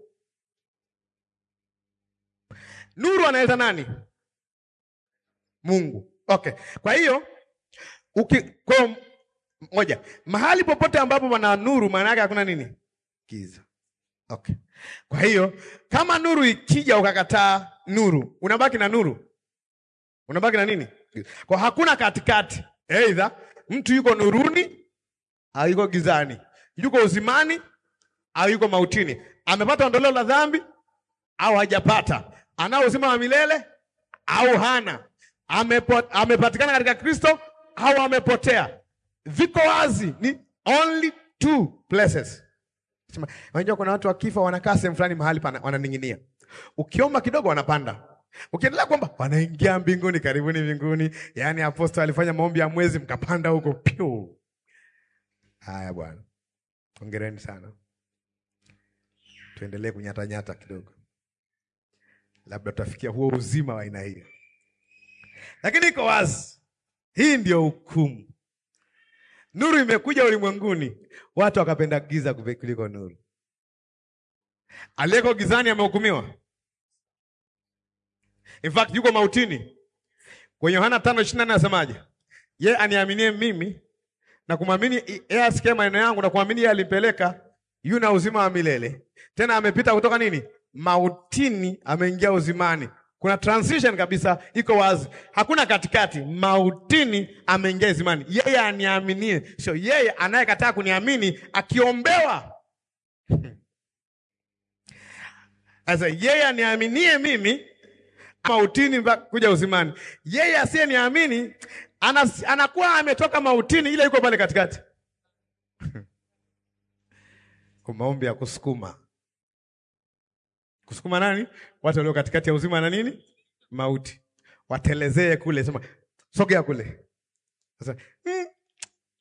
Nuru analeta nani? Mungu. Okay. Kwa hiyo kwa moja, mahali popote ambapo pana nuru maana yake hakuna nini? Giza. Okay. Kwa hiyo kama nuru ikija ukakataa nuru, unabaki na nuru. Unabaki na nini? Kwa hakuna katikati. Either mtu yuko nuruni au yuko gizani. Yuko uzimani au yuko mautini. Amepata ondoleo la dhambi au hajapata. Anao uzima wa milele au hana. Amepatikana katika Kristo au amepotea. Viko wazi, ni only two places. Unajua kuna watu wakifa wanakaa sehemu fulani mahali wananing'inia. Ukiomba kidogo wanapanda. Ukiendelea kwamba wanaingia mbinguni, karibuni mbinguni. Yaani apostol alifanya maombi ya mwezi mkapanda huko piu. Haya bwana. Hongereni sana. Tuendelee kunyata kidogo. Labda tutafikia huo uzima wa aina hiyo. Lakini iko wazi. Hii ndio hukumu. Nuru imekuja ulimwenguni, watu wakapenda giza kuliko nuru. Aliyeko gizani amehukumiwa. In fact yuko mautini. Kwenye Yohana 5:24 anasemaje? Yeye aniaminie mimi na kumwamini yeye asikie maneno yangu na kuamini yeye alimpeleka, yuna uzima wa milele. Tena amepita kutoka nini? Mautini ameingia uzimani. Kuna transition kabisa, iko wazi. Hakuna katikati. Mautini ameingia uzimani. Yeye aniaminie, sio yeye anayekataa kuniamini akiombewa. Sasa yeye aniaminie mimi mautini kuja uzimani. Yeye asiyeniamini anakuwa ametoka mautini, ile yuko pale katikati. Kwa maombi ya kusukuma. Kusukuma nani? Watu walio katikati ya uzima na nini? Mauti. Watelezee kule, sema sogea kule. Sasa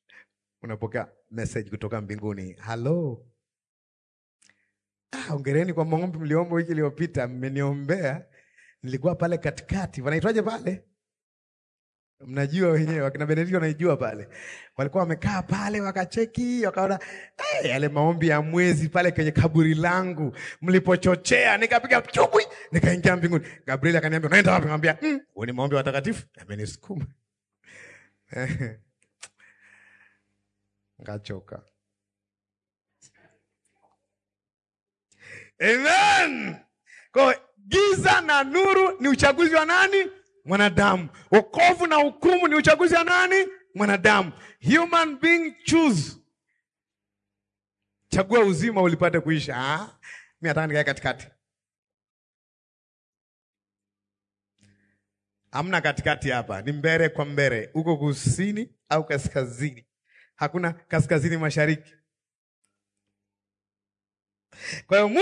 unapokea message kutoka mbinguni. Hello. Hongereni kwa maombi mliomba wiki iliyopita, mmeniombea. Nilikuwa pale katikati. Wanaitwaje pale? Mnajua wenyewe, wakina Benedicto wanaijua pale. Walikuwa wamekaa pale wakacheki, wakaona yale maombi ya mwezi pale kwenye kaburi langu mlipochochea, nikapiga chubwi, nikaingia mbinguni. Gabriel akaniambia, "Unaenda wapi?" Nikamwambia, "Wewe ni maombi ya watakatifu." Amenisukuma. Ngachoka. Amen. Kwa giza na nuru ni uchaguzi wa nani? Mwanadamu. Wokovu na hukumu ni uchaguzi wa nani? Mwanadamu. Human being choose. Chagua uzima ulipate kuisha. Mimi nataka nikae katikati. Hamna katikati hapa. Ni mbele kwa mbele. Uko kusini au kaskazini. Hakuna kaskazini mashariki. Kwa hiyo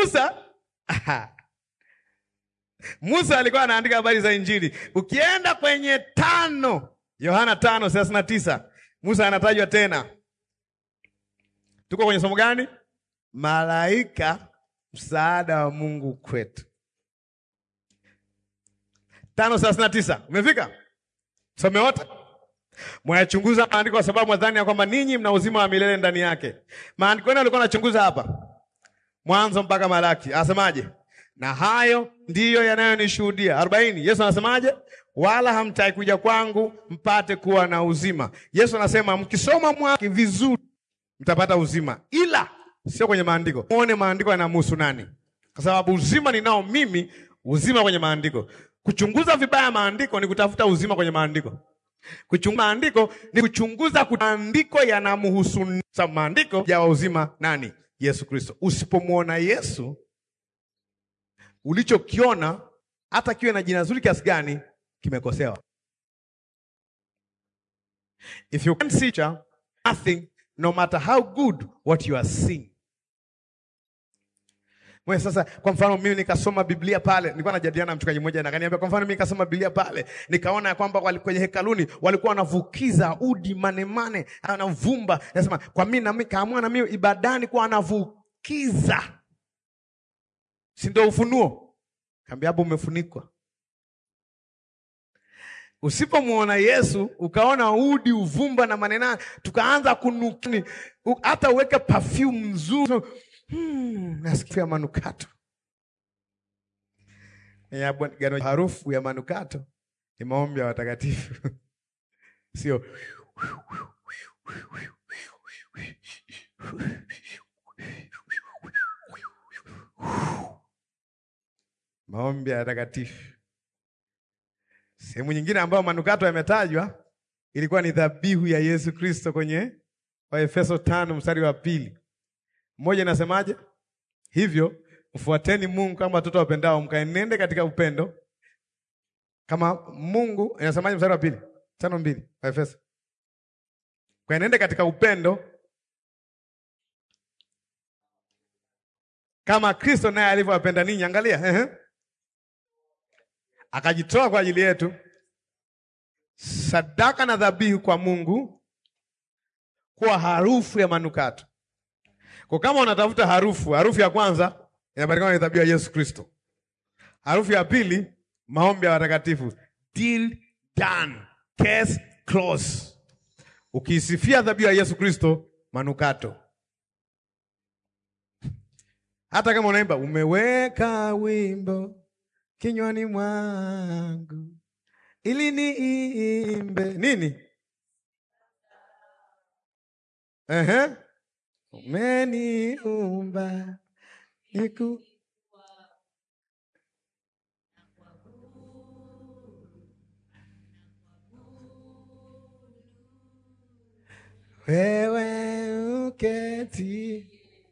Musa alikuwa anaandika habari za Injili. Ukienda kwenye Yohana 5:39, Musa anatajwa tena. Tuko kwenye somo gani? Malaika msaada wa Mungu kwetu. 5:39. Umefika? Some wote. Mwayachunguza maandiko kwa sababu mwadhani ya kwamba ninyi mna uzima wa milele ndani yake. Maandiko yenu alikuwa anachunguza hapa. Mwanzo mpaka Malaki. Anasemaje? Na hayo ndiyo yanayonishuhudia. 40. Yesu anasemaje? Wala hamtaki kuja kwangu mpate kuwa na uzima. Yesu anasema mkisoma mwaki vizuri mtapata uzima. Ila sio kwenye maandiko. Muone maandiko yanamhusu nani? Kwa sababu uzima ninao mimi, uzima kwenye maandiko. Kuchunguza vibaya maandiko ni kutafuta uzima kwenye maandiko. Kuchunguza maandiko ni kuchunguza maandiko yanamhusu maandiko ya uzima nani? Yesu Kristo. Usipomuona Yesu, ulichokiona hata kiwe na jina zuri kiasi gani kimekosewa. If you can't see nothing, no matter how good what you are seeing. Mwe sasa kwa mfano mimi nikasoma Biblia pale, nilikuwa najadiliana na mchungaji mmoja na akaniambia kwa mfano mimi nikasoma Biblia pale, nikaona ya kwamba kwenye hekaluni walikuwa wanavukiza udi manemane, anavumba. Nasema kwa mimi na mimi kaamua na mimi ibadani kwa anavukiza. Si ndio ufunuo? Kaambia hapo umefunikwa. Usipomuona Yesu, ukaona udi uvumba na manena, tukaanza kunukini, hata uweke perfume nzuri. Nasikia manukato. Harufu ya manukato ni maombi ya watakatifu. Sio maombi ya watakatifu. Sehemu nyingine ambayo manukato yametajwa ilikuwa ni dhabihu ya Yesu Kristo kwenye Waefeso 5:2. Mmoja inasemaje? Hivyo mfuateni Mungu kama watoto wapendao, mkaenende katika upendo kama Mungu. Inasemaje mstari wa 2? 5:2 Waefeso. Kaenende katika upendo kama Kristo naye alivyowapenda ninyi. Angalia, akajitoa kwa ajili yetu, sadaka na dhabihu kwa Mungu, kwa harufu ya manukato. Kwa kama unatafuta harufu ya kwanza inapatikana ni dhabihu ya Yesu Kristo. Harufu ya pili, maombi ya watakatifu. Deal done, case close. Ukisifia dhabihu ya Yesu Kristo, manukato. Hata kama unaimba umeweka wimbo kinywani mwangu ili niimbe nini? Umeniumba niku wewe uketi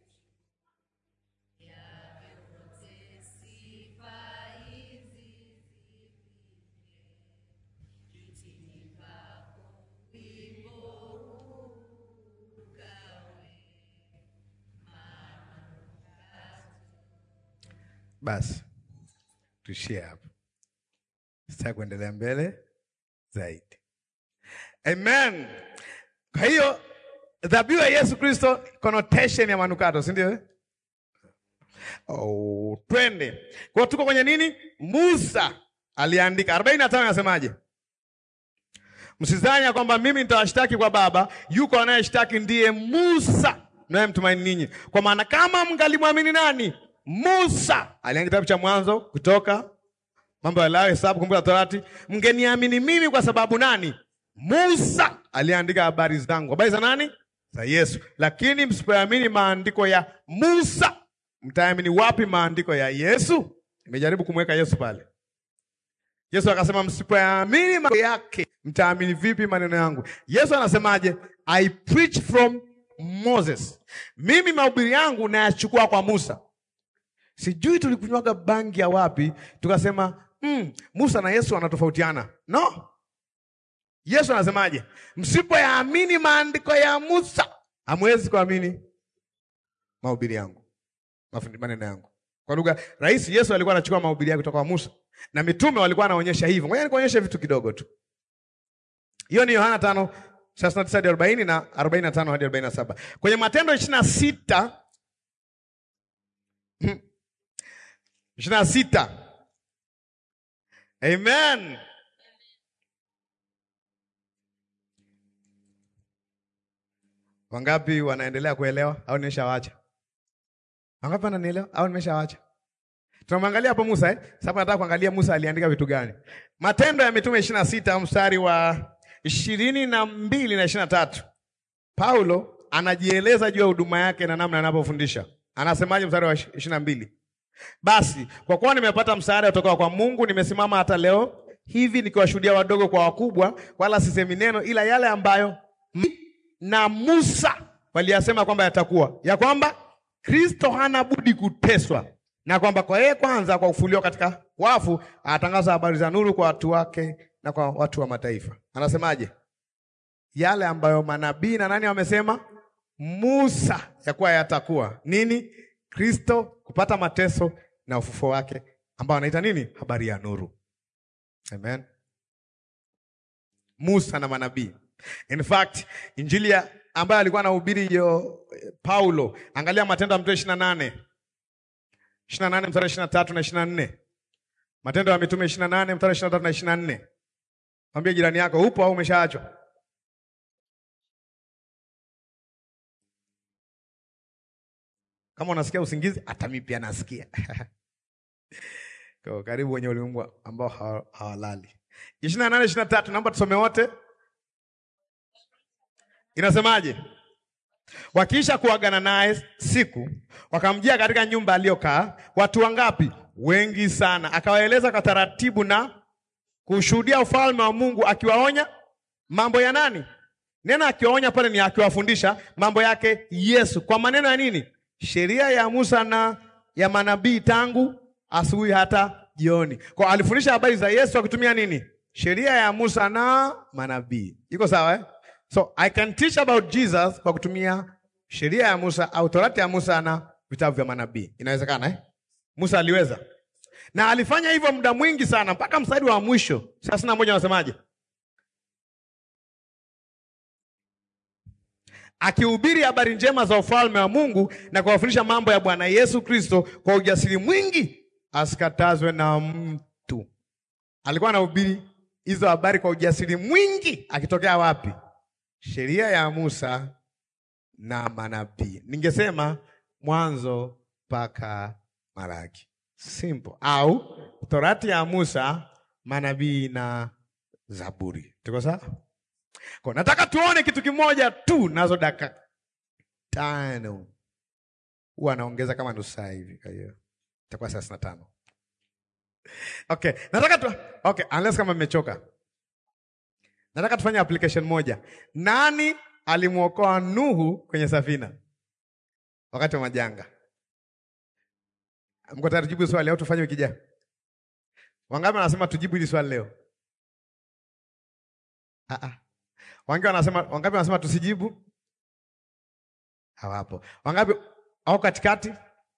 basi. Tuishie hapo. Sitaki kuendelea mbele zaidi. Amen. Kwa hiyo Dhabihu ya Yesu Kristo connotation ya manukato, si ndio? Oh, twende. Kwa tuko kwenye nini? Musa aliandika 45 anasemaje? Msidhani kwamba mimi nitawashtaki kwa Baba, yuko anayeshtaki ndiye Musa naye mtumaini ninyi. Kwa maana kama mngalimwamini nani? Musa. Aliandika kitabu cha Mwanzo, Kutoka, Mambo ya Lawi, Hesabu, Kumbukumbu la Torati. Mngeniamini mimi kwa sababu nani? Musa aliandika habari zangu. Habari za nani? Za Yesu. Lakini msipoamini maandiko ya Musa, mtaamini wapi maandiko ya Yesu? Nimejaribu kumweka Yesu pale. Yesu akasema msipoamini maneno yake, mtaamini vipi maneno yangu? Yesu anasemaje? I preach from Moses. Mimi mahubiri yangu nayachukua kwa Musa. Sijui tulikunywaga bangi ya wapi, tukasema Musa na Yesu wanatofautiana. No. Yesu anasemaje? Msipoyaamini maandiko ya Musa, hamwezi kuamini mahubiri yangu, maneno yangu. Kwa lugha rahisi, Yesu alikuwa anachukua mahubiri yake kutoka kwa Musa na mitume walikuwa wanaonyesha hivyo. Ngoja nikuonyeshe vitu kidogo tu. Hiyo ni Yohana 5:39-40 na 45 hadi 47. Kwenye Matendo 26 26. Amen. Wangapi wanaendelea kuelewa au nimeshawaacha? Wangapi wananielewa au nimeshawaacha? Tunamwangalia hapo Musa Sababu nataka kuangalia Musa aliandika vitu gani. Matendo ya Mitume 26 mstari wa 22 na 23. Paulo anajieleza juu ya huduma yake na namna anavyofundisha. Anasemaje mstari wa 22? Basi, kwa kuwa nimepata msaada kutoka kwa Mungu, nimesimama hata leo hivi nikiwashuhudia wadogo kwa wakubwa, wala sisemi neno ila yale ambayo na Musa waliyasema kwamba yatakuwa, ya kwamba Kristo hana budi kuteswa, na kwamba kwa yeye kwanza kwa kufufuliwa katika wafu atangaza habari za nuru kwa watu wake na kwa watu wa mataifa. Anasemaje? Yale ambayo manabii na nani wamesema? Musa, ya kuwa yatakuwa nini? Kristo kupata mateso na ufufuo wake, ambao anaita nini? Habari ya nuru. Amen. Musa na manabii. In fact, injili ambayo alikuwa anahubiri hiyo Paulo, angalia Matendo ya Mitume 28 mstari 23 na 24. Matendo ya Mitume 28 mstari 23 na 24. Mwambie jirani yako, upo au umeshaachwa? Kama unasikia usingizi, hata mimi pia nasikia. Kwa karibu wenye ulimwengu ambao hawalali. 28:23 naomba tusome wote. Inasemaje? Wakiisha kuagana naye siku, wakamjia katika nyumba aliyokaa. Watu wangapi? Wengi sana. Akawaeleza kwa taratibu na kushuhudia ufalme wa Mungu, akiwaonya mambo ya nani? Neno akiwaonya pale ni akiwafundisha mambo yake Yesu. Kwa maneno ya nini? Sheria ya Musa na ya manabii tangu asubuhi hata jioni. Kwa alifundisha habari za Yesu akitumia nini? Sheria ya Musa na manabii. Iko sawa eh? So I can teach about Jesus kwa kutumia sheria ya Musa au Torati ya Musa na vitabu vya manabii. Inawezekana eh? Musa aliweza. Na alifanya hivyo muda mwingi sana mpaka mstari wa mwisho. 31 anasemaje? Akihubiri habari njema za ufalme wa Mungu na kuwafundisha mambo ya Bwana Yesu Kristo kwa ujasiri mwingi, asikatazwe na mtu. Alikuwa anahubiri hizo habari kwa ujasiri mwingi, akitokea wapi? Sheria ya Musa na manabii. Ningesema Mwanzo mpaka Malaki. Simple. Au Torati ya Musa, manabii na Zaburi. Tuko sawa? Kwa nataka tuone kitu kimoja tu, nazo dakika 5. Huwa anaongeza kama nusu saa hivi, kwa hiyo itakuwa 35. Okay, okay, unless kama mmechoka. Nataka tufanye application moja. Nani alimuokoa Nuhu kwenye safina wakati wa majanga? Mko tayari kujibu swali au tufanye wiki ijayo? Wangapi wanasema tujibu hili swali leo? Wangapi wanasema tusijibu? Hawapo. Wangapi au katikati?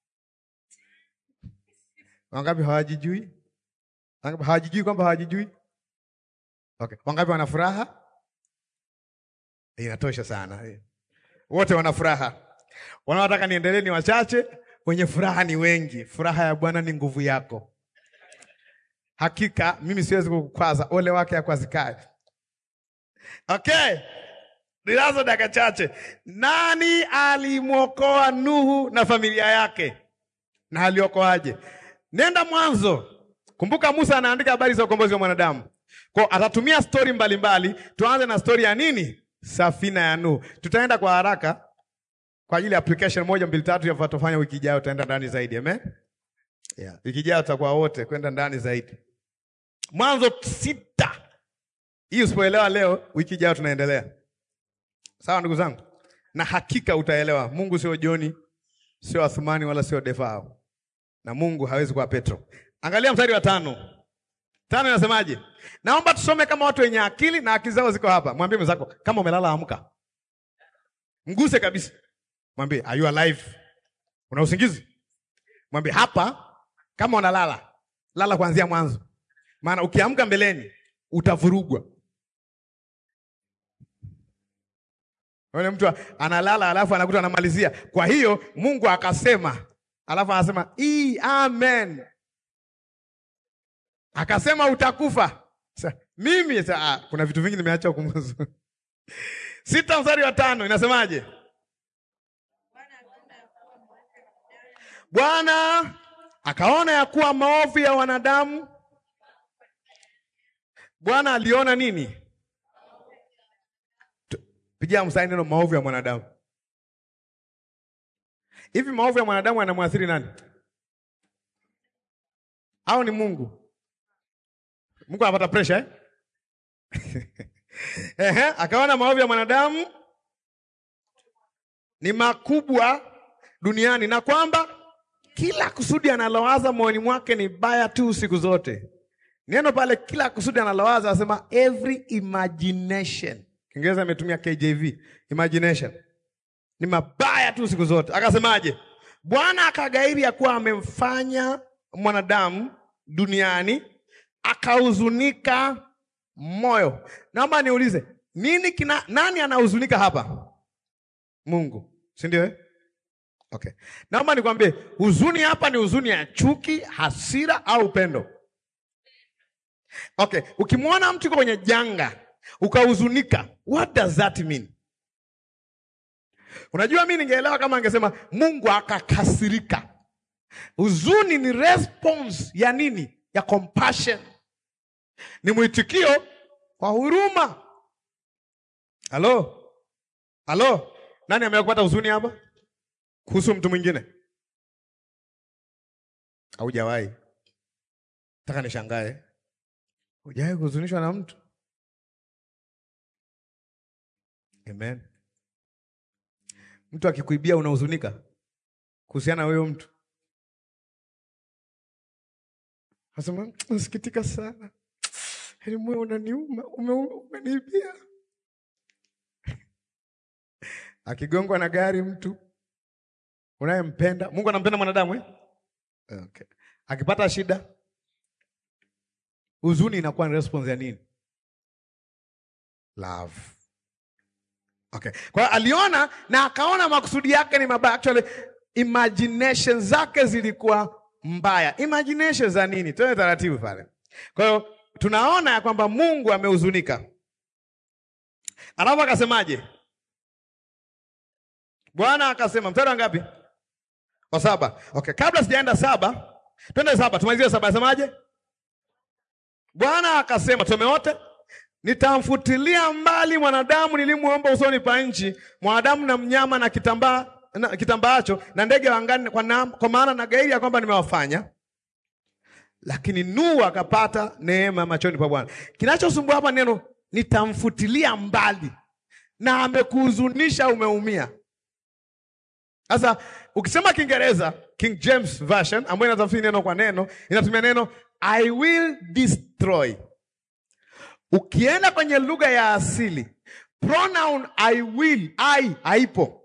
Wangapi hawajijui? Wangapi hawajijui kwamba hawajijui? Okay. Wangapi wana furaha? Inatosha sana. Wote wana furaha. Wanaotaka niendelee ni wachache, wenye furaha ni wengi. Furaha ya Bwana ni nguvu yako. Hakika mimi siwezi kukukwaza, ole wake akwazikae. Okay. Nilazo dakika chache. Nani alimwokoa Nuhu na familia yake? Na aliokoaje? Nenda Mwanzo. Kumbuka Musa anaandika habari za ukombozi wa mwanadamu. Kwa atatumia story mbalimbali. Tuanze na story ya nini? Safina ya Nuhu. Tutaenda kwa haraka kwa ajili ya application 1, 2, 3 ya tutafanya wiki ijayo, tutaenda ndani zaidi. Amen. Yeah, wiki ijayo tutakuwa wote kwenda ndani zaidi. Mwanzo 6. Hii usipoelewa leo, wiki ijayo tunaendelea. Sawa ndugu zangu? Na hakika utaelewa. Mungu sio Joni, sio Athumani wala sio Defao. Na Mungu hawezi kuwa Petro. Angalia mstari wa 5. 5 inasemaje? Naomba tusome kama watu wenye akili na akili zao ziko hapa. Mwambie mwenzako kama umelala amka. Mguse kabisa. Mwambie are you alive? Una usingizi? Mwambie hapa kama unalala, lala kuanzia mwanzo. Maana ukiamka mbeleni utavurugwa. Wale mtu analala alafu anakuta anamalizia. Kwa hiyo Mungu akasema, alafu anasema amen. Akasema utakufa. Mimi kuna vitu vingi nimeacha hukumu. 6 mstari wa 5 inasemaje? Bwana akaona ya kuwa maovu ya wanadamu. Bwana aliona nini? Pigia mstari neno maovu ya mwanadamu. Hivi maovu ya mwanadamu yanamwathiri nani? Au ni Mungu? Mungu anapata pressure akaona maovu ya mwanadamu ni makubwa duniani na kwamba kila kusudi analowaza moyoni mwake ni baya tu siku zote. Neno pale kila kusudi analowaza anasema every imagination. Kiingereza imetumia KJV, imagination. Ni mabaya tu siku zote. Akasemaje? Bwana akagairi ya kuwa amemfanya mwanadamu duniani, akahuzunika moyo. Naomba niulize, nani anahuzunika hapa? Mungu, si ndio? Okay. Naomba nikwambie, huzuni hapa ni huzuni ya chuki, hasira au upendo? Okay, ukimwona mtu kwenye janga ukahuzunika, what does that mean? Unajua mimi ningeelewa kama angesema Mungu akakasirika. Huzuni ni response ya nini? Ya compassion. Ni mwitikio kwa huruma. Halo? Halo? Nani amekupata huzuni hapa? Kuhusu mtu mwingine? Haujawahi? Nataka nishangae. Hujawahi kuhuzunishwa na mtu? Amen. Mtu akikuibia unahuzunika kuhusiana na huyo mtu? Nasema nasikitika sana. Heri moyo unaniuma, umeniibia. Akigongwa na gari mtu unayempenda, Mungu anampenda mwanadamu Okay. Akipata shida, huzuni inakuwa ni response ya nini? Love. Okay. Kwa aliona na akaona makusudi yake ni mabaya. Actually, imagination zake zilikuwa mbaya. Imagination za nini? Tuwe taratibu pale. Kwa hiyo tunaona ya kwamba Mungu amehuzunika. Alafu akasemaje? Bwana akasema, mstari wa ngapi? Wa 7. Okay, kabla sijaenda 7, twende 7, tumalizie 7. Asemaje? Bwana akasema, tumeote, nitamfutilia mbali mwanadamu nilimuomba usoni pa nchi, mwanadamu na mnyama na kitambaacho na ndege wa angani, kwa maana na gairi ya kwamba nimewafanya. Lakini Nuhu akapata neema machoni pa Bwana. Kinachosumbua hapa neno nitamfutilia mbali, na amekuhuzunisha, umeumia. Sasa ukisema Kiingereza, King James Version ambayo inatafsiri neno kwa neno, inatumia neno I will destroy. Ukienda kwenye lugha ya asili, pronoun I will, I haipo.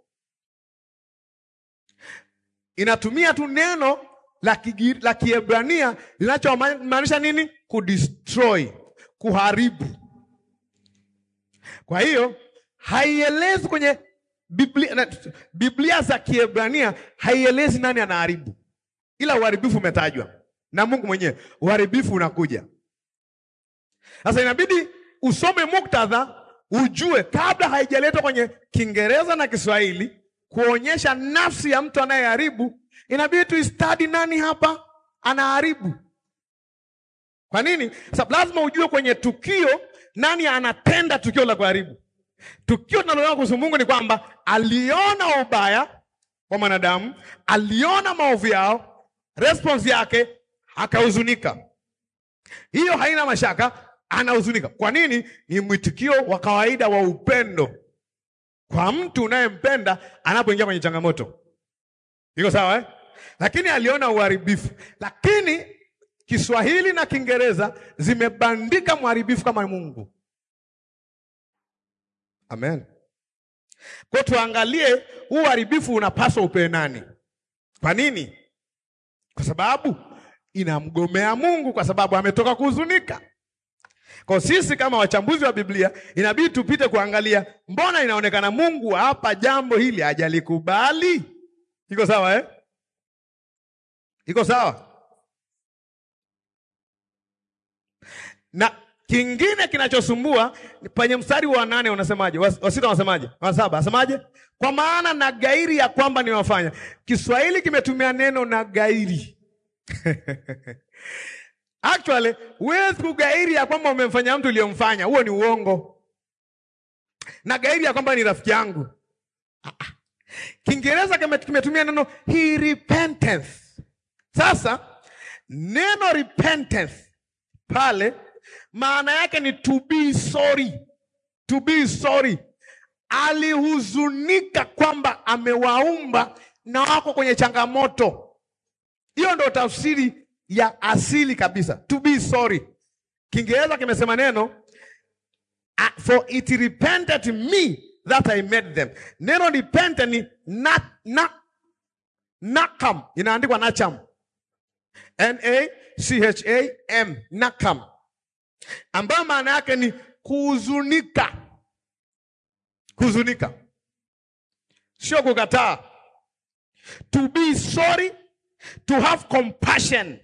Inatumia tu neno la Kiebrania linachomaanisha nini? Kudestroy, kuharibu. Kwa hiyo haielezi kwenye Biblia za Kiebrania haielezi nani anaharibu, ila uharibifu umetajwa na Mungu mwenyewe. Uharibifu unakuja. Sasa inabidi usome muktadha, ujue kabla haijaletwa kwenye Kiingereza na Kiswahili kuonyesha nafsi ya mtu anayeharibu. Inabidi tuistadi nani hapa anaharibu. Kwa nini? Sababu lazima ujue kwenye tukio nani anatenda tukio la kuharibu. Tukio tunaloona kuhusu Mungu ni kwamba aliona ubaya wa wanadamu, aliona maovu yao, response yake akahuzunika. Hiyo haina mashaka, anahuzunika. Kwa nini? Ni mwitikio wa kawaida wa upendo kwa mtu unayempenda anapoingia kwenye changamoto. Iko sawa eh? Lakini aliona uharibifu. Lakini Kiswahili na Kiingereza zimebandika mharibifu kama Mungu. Amen. Kwa tuangalie huu uharibifu unapaswa upewe nani? Kwa nini? Kwa sababu inamgomea Mungu, kwa sababu ametoka kuhuzunika. Kwa sisi kama wachambuzi wa Biblia inabidi tupite kuangalia, mbona inaonekana Mungu hapa jambo hili hajalikubali? Iko sawa eh? Iko sawa? Na kingine kinachosumbua penye mstari wa 8 unasemaje? Wa 6 unasemaje? Wa 7 unasemaje? Kwa maana na gairi ya kwamba niwafanya. Kiswahili kimetumia neno na gairi. Actually, huwezi kugairi ya kwamba umemfanya mtu uliyomfanya. Huo ni uongo. Na gairi ya kwamba ni rafiki yangu. Kiingereza kimetumia neno he repentance. Sasa neno repentance pale maana yake ni to be sorry. To be sorry. Alihuzunika kwamba amewaumba na wako kwenye changamoto. Hiyo ndio tafsiri ya asili kabisa. To be sorry. Kiingereza kimesema neno for it repented me that I made them. Neno repented ni nakam. Inaandikwa nacham. N-A-C-H-A-M. Nakam. Ambayo maana yake ni kuhuzunika. Kuhuzunika. Sio kukataa. To be sorry, to have compassion.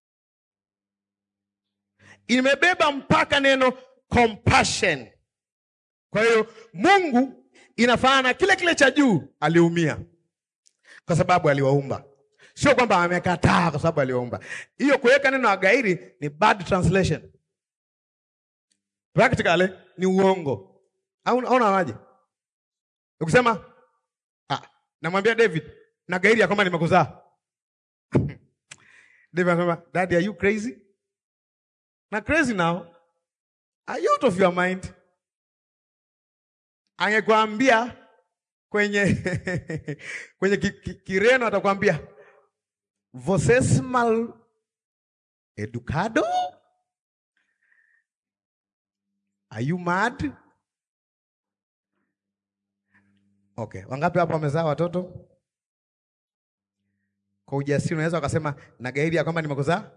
Imebeba mpaka neno compassion. Kwa hiyo Mungu inafanana kile kile cha juu, aliumia kwa sababu aliwaumba. Sio kwamba amekataa kwa sababu aliwaumba. Hiyo kuweka neno agairi ni bad translation. Practically ni uongo. Au unaonaje? Ukisema namwambia David na gairi ya kwamba nimekuzaa. David anasema, "Daddy, are you crazy?" Na crazy now? Are you out of your mind? Angekwambia kwenye kwenye Kireno atakwambia, "Vocês mal educado? Are you mad?" Okay, wangapi hapa wamezaa watoto? Kwa ujasiri unaweza ukasema na gairi ya kwamba nimekuzaa?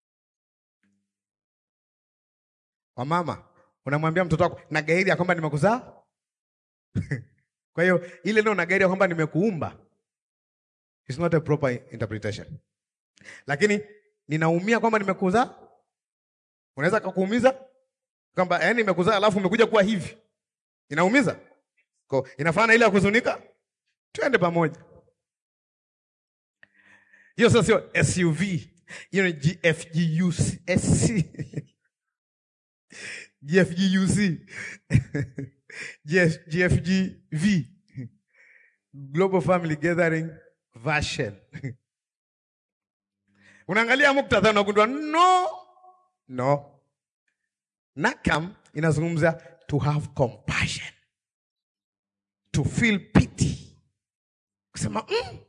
Wamama, unamwambia mtoto wako na gairi ya kwamba nimekuzaa? Kwa hiyo ile neno na gairi ya kwamba nimekuumba is not a proper interpretation. Lakini ninaumia kwamba nimekuzaa? Unaweza kukuumiza kwamba yani nimekuzaa alafu umekuja kuwa hivi. Inaumiza? Kwa inafana ile ya kuzunika? Twende pamoja. Hiyo sasa sio SUV. Hiyo ni GFGUC. GFGUC. GFGV. Global Family Gathering Version. Unaangalia muktadha unagundua no. Nakam inazungumza to have compassion. To feel pity. Kusema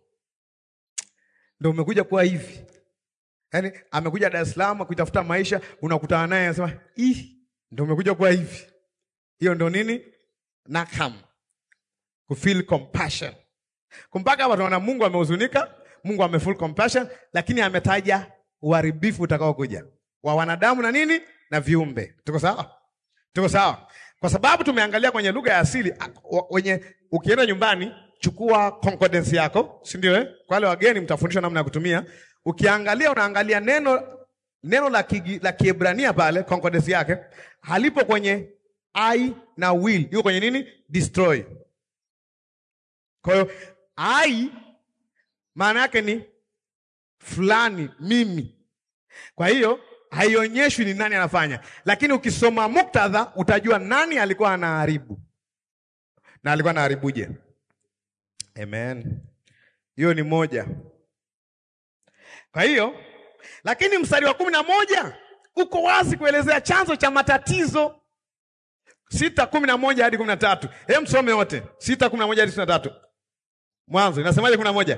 ndio umekuja kuwa hivi. Yaani amekuja Dar es Salaam kutafuta maisha, unakutana naye anasema, ndio umekuja kuwa hivi." Hiyo ndio nini? Nakam. To feel compassion. Kumpaka hapa tunaona Mungu amehuzunika, Mungu ame full compassion, lakini ametaja uharibifu utakao kuja wa wanadamu na nini? Na viumbe. Tuko sawa? Tuko sawa. Kwa sababu tumeangalia kwenye lugha ya asili, wenye ukienda nyumbani chukua concordance yako, si ndio Kwa wale wageni mtafundishwa namna ya kutumia. Ukiangalia unaangalia neno la Kiebrania pale concordance yake halipo kwenye I na will. Yuko kwenye nini? Destroy. Kwa hiyo I maana yake ni fulani, mimi. Kwa hiyo haionyeshwi ni nani anafanya, lakini ukisoma muktadha utajua nani alikuwa anaharibu na alikuwa anaharibuje. Amen. Hiyo ni moja. Kwa hiyo lakini mstari wa 11 uko wazi kuelezea chanzo cha matatizo. 6:11 hadi 13. Hem, msome wote. 6:11 hadi 13. Mwanzo inasemaje 11?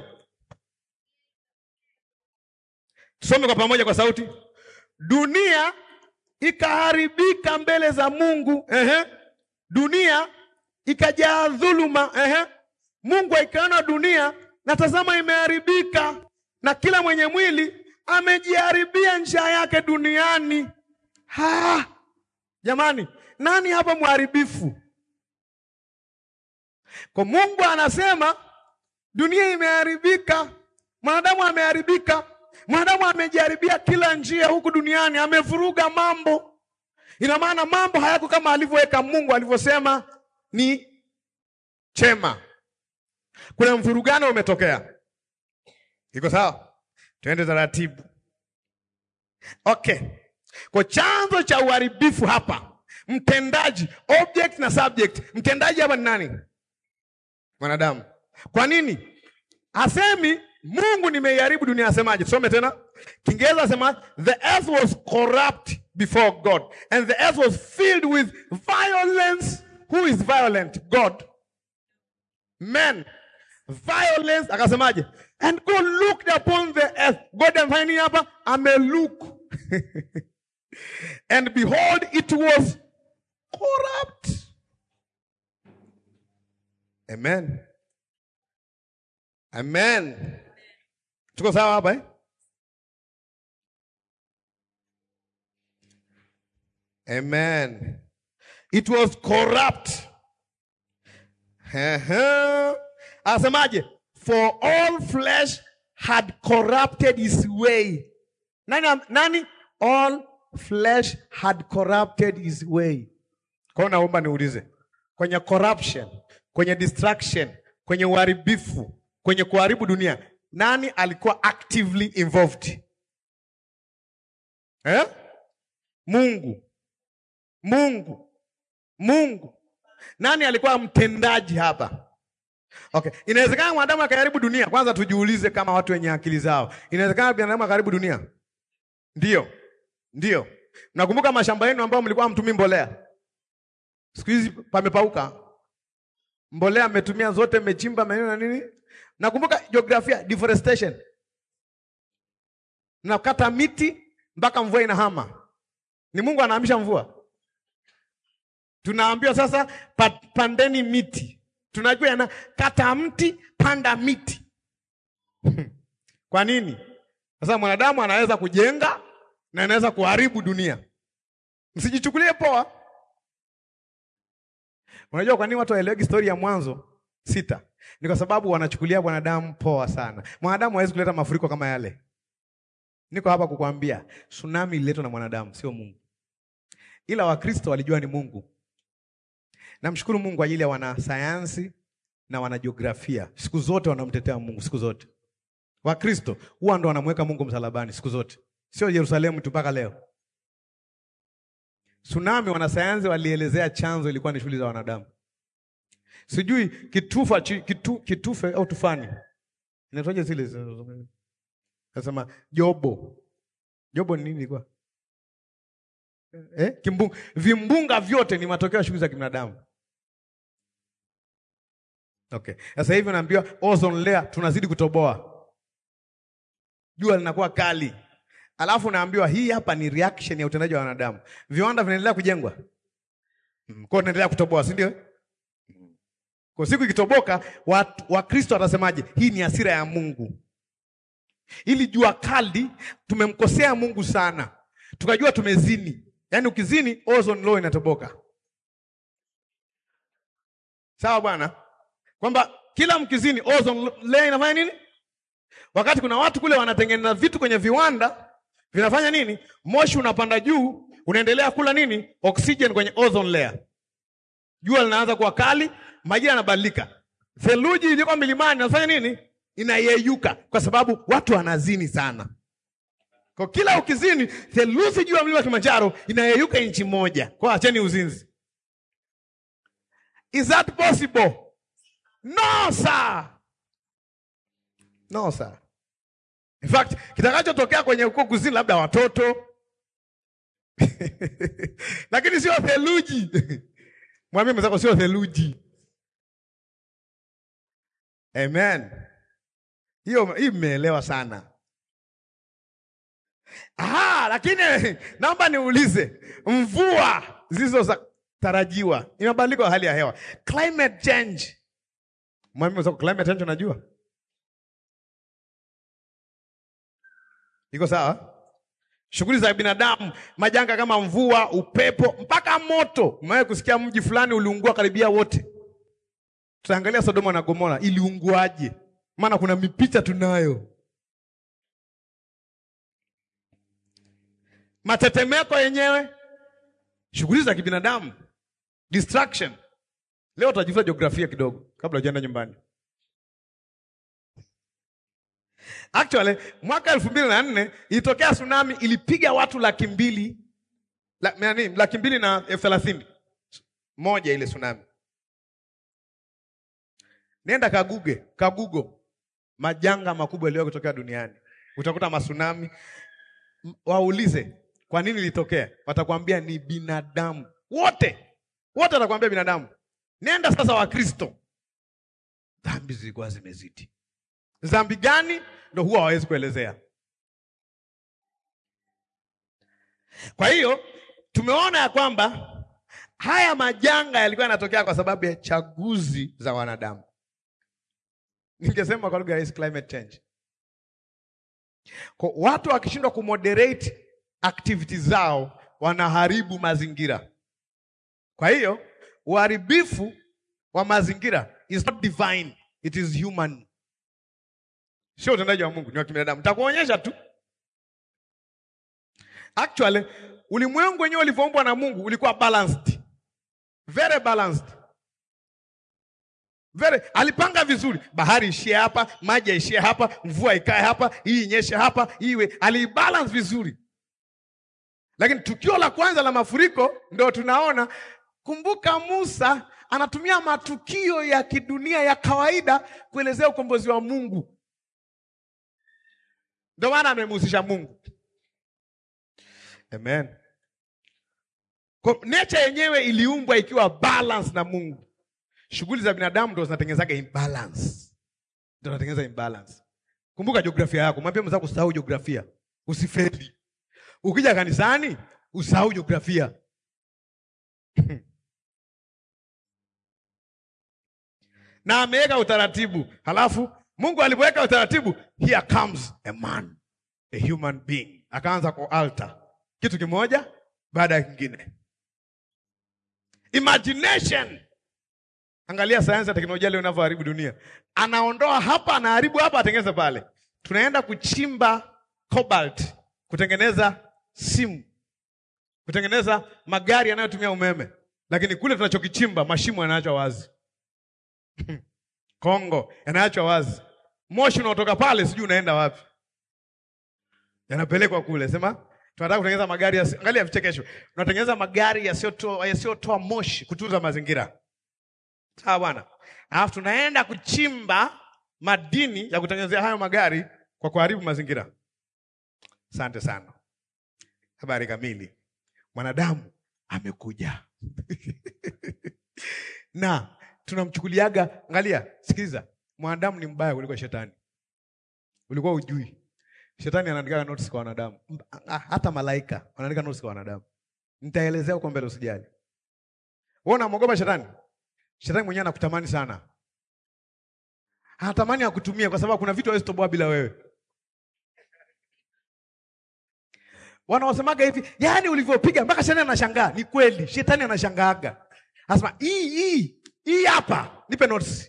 Tusome kwa pamoja kwa sauti. Dunia ikaharibika mbele za Mungu. Dunia ikajaa dhuluma. Mungu akaona dunia na tazama imeharibika na kila mwenye mwili amejiharibia njia yake duniani. Jamani, nani hapa mharibifu? Kwa Mungu anasema dunia imeharibika, mwanadamu ameharibika, mwanadamu amejiharibia kila njia huku duniani, amevuruga mambo. Ina maana mambo hayako kama alivyoweka Mungu, alivyosema ni chema. Kuna mvurugano umetokea. Iko sawa? Tuende taratibu. Okay. Kwa chanzo cha uharibifu hapa, mtendaji, object na subject. Mtendaji hapa ni nani? Mwanadamu. Kwa nini? Asemi Mungu nimeiharibu dunia, asemaje? Tusome tena. Kiingereza asema the earth was corrupt before God and the earth was filled with violence. Who is violent? God. Man. Violence. Akasemaje? And God looked upon the earth. God amfanya hapa? Amelook. And behold, it was corrupt. Amen. Amen. Tuko sawa hapa Amen. It was corrupt. Asemaje? For all flesh had corrupted his way. Nani? All flesh had corrupted his way. Kwa naomba niulize, kwenye corruption, kwenye distraction, kwenye uharibifu, kwenye kuharibu dunia, nani alikuwa actively involved? Mungu. Nani alikuwa mtendaji hapa? Okay, inawezekana mwanadamu akaharibu dunia. Kwanza tujiulize kama watu wenye akili zao. Inawezekana binadamu akaharibu dunia? Ndio. Nakumbuka mashamba yenu ambao mlikuwa mtumii mbolea. Siku hizi pamepauka. Mbolea mmetumia zote, mmechimba maeneo na nini? Nakumbuka jiografia, deforestation. Nakata miti mpaka mvua inahama. Ni Mungu anahamisha mvua. Tunaambiwa sasa pandeni miti. Tunajua kata mti, panda miti. Kwa nini? Sasa mwanadamu anaweza kujenga na anaweza kuharibu dunia. Msijichukulie poa. Unajua kwa nini watu waelewe story ya Mwanzo 6? Ni kwa sababu wanachukulia mwanadamu poa sana. Mwanadamu hawezi kuleta mafuriko kama yale. Niko hapa kukuambia, tsunami ililetwa na mwanadamu, sio Mungu. Ila Wakristo walijua ni Mungu. Namshukuru Mungu kwa ajili ya wanasayansi na wanajiografia. Siku zote wanamtetea Mungu, siku zote. Wakristo huwa ndo wanamweka Mungu msalabani siku zote. Sio Yerusalemu tu mpaka leo. Tsunami wanasayansi walielezea chanzo ilikuwa ni shughuli za wanadamu. Sijui kitufe au tufani. Inatoje zile? Nasema Jobo. Jobo ni nini ilikuwa? Kimbunga. Vimbunga vyote ni matokeo ya shughuli za kibinadamu. Okay. Sasa hivi naambiwa ozone layer tunazidi kutoboa. Jua linakuwa kali. Alafu naambiwa hii hapa ni reaction ya utendaji wa wanadamu. Viwanda vinaendelea kujengwa. Kwa tunaendelea kutoboa, si ndio? Kwa siku ikitoboka, Wakristo watasemaje? Hii ni hasira ya Mungu. Ili jua kali tumemkosea Mungu sana. Tukajua tumezini. Yaani ukizini ozone layer inatoboka. Sawa bwana? Kwamba kila mkizini ozone layer inafanya nini? Wakati kuna watu kule wanatengeneza vitu kwenye viwanda, vinafanya nini? Moshi unapanda juu, unaendelea kula nini? Oxygen kwenye ozone layer. Jua linaanza kuwa kali, maji yanabadilika. Theluji ilikuwa milimani inafanya nini? Inayeyuka kwa sababu watu wanazini sana. Kwa kila ukizini, theluji juu ya mlima Kilimanjaro inayeyuka inchi moja. Kwa acheni uzinzi. Is that possible? No, sir. No, sir. In fact, kitakachotokea kwenye huko kuzini labda watoto. Lakini sio theluji. Mwambie mwenzako sio theluji. Amen. Hii mmeelewa sana. Lakini naomba niulize, mvua zisizotarajiwa, mabadiliko ya hali ya hewa, climate change. Mwambie mwenzako climate change unajua? Iko sawa? Shughuli za binadamu, majanga kama mvua, upepo, mpaka moto. Umewahi kusikia mji fulani uliungua karibia wote? Tutaangalia Sodoma na Gomora iliunguaje? Maana kuna mipicha tunayo. Matetemeko yenyewe, shughuli za kibinadamu, distraction. Leo tutajifunza jiografia kidogo kabla hujaenda nyumbani. Actually, mwaka 2004 ilitokea tsunami, ilipiga watu 200,000, 230,000. Moja ile tsunami. Nenda kaguge majanga makubwa yaliyo kutokea duniani. Utakuta matsunami. Waulize kwa nini ilitokea? Watakwambia ni binadamu. Wote watakwambia binadamu. Nenda sasa wa Kristo. Dhambi zilikuwa zimezidi. Dhambi gani? Ndio huwa hawezi kuelezea. Kwa hiyo tumeona ya kwamba haya majanga yalikuwa yanatokea kwa sababu ya chaguzi za wanadamu. Ningesema kwa lugha ya climate change. Kwa watu wakishindwa kumoderate activities zao, wanaharibu mazingira. Kwa hiyo uharibifu wa mazingira is not divine, it is human. Sio utendaji wa Mungu, ni wa kibinadamu. Nitakuonyesha tu. Actually, ulimwengu wenyewe ulivyoumbwa na Mungu ulikuwa balanced. Very balanced. Alipanga vizuri. Bahari ishie hapa, maji ishie hapa, mvua ikae hapa, hii inyeshe hapa, iwe. Alibalance vizuri. Lakini tukio la kwanza la mafuriko ndio tunaona. Kumbuka Musa anatumia matukio ya kidunia ya kawaida kuelezea ukombozi wa Mungu. Ndio maana amemhusisha Mungu. Amen. Kwa nature yenyewe iliumbwa ikiwa balance na Mungu. Shughuli za binadamu ndio zinatengenezaga imbalance. Ndio zinatengeneza imbalance. Kumbuka jiografia yako. Mwambie mzako usahau jiografia. Usifeli. Ukija kanisani usahau jiografia. Na ameweka utaratibu. Halafu Mungu alipoweka utaratibu, here comes a man, a human being. Akaanza ku alter kitu kimoja baada ya kingine. Imagination. Angalia sayansi na teknolojia leo inavyoharibu dunia. Anaondoa hapa, anaharibu hapa, atengeneza pale. Tunaenda kuchimba cobalt, kutengeneza simu, kutengeneza magari yanayotumia umeme. Lakini kule tunachokichimba mashimo yanaachwa wazi. Kongo yanaachwa wazi. Moshi unaotoka pale sijui unaenda wapi. Yanapelekwa kule. Sema tunataka kutengeneza magari angalia vichekesho. Tunatengeneza magari yasiyotoa moshi kutunza mazingira. Sawa bwana. Alafu tunaenda kuchimba madini ya kutengenezea hayo magari kwa kuharibu mazingira. Asante sana. Habari kamili. Mwanadamu amekuja. Na tunamchukuliaga, angalia, sikiliza. Mwanadamu ni mbaya kuliko shetani. Ulikuwa hujui. Shetani anaandika notes kwa wanadamu. Hata malaika wanaandika notes kwa wanadamu. Nitaelezea huko mbele usijali. Wewe unamwogopa shetani? Shetani mwenyewe anakutamani sana. Anatamani akutumie kwa sababu kuna vitu hawezi toboa bila wewe. Wanaosemaga hivi, yaani ulivyopiga mpaka shetani anashangaa. Ni kweli, shetani anashangaaga. Anasema, Hii hapa, nipe notes.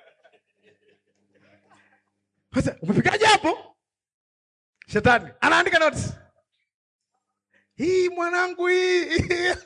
Sasa umefikaje hapo? Shetani anaandika notes. Hii mwanangu hii.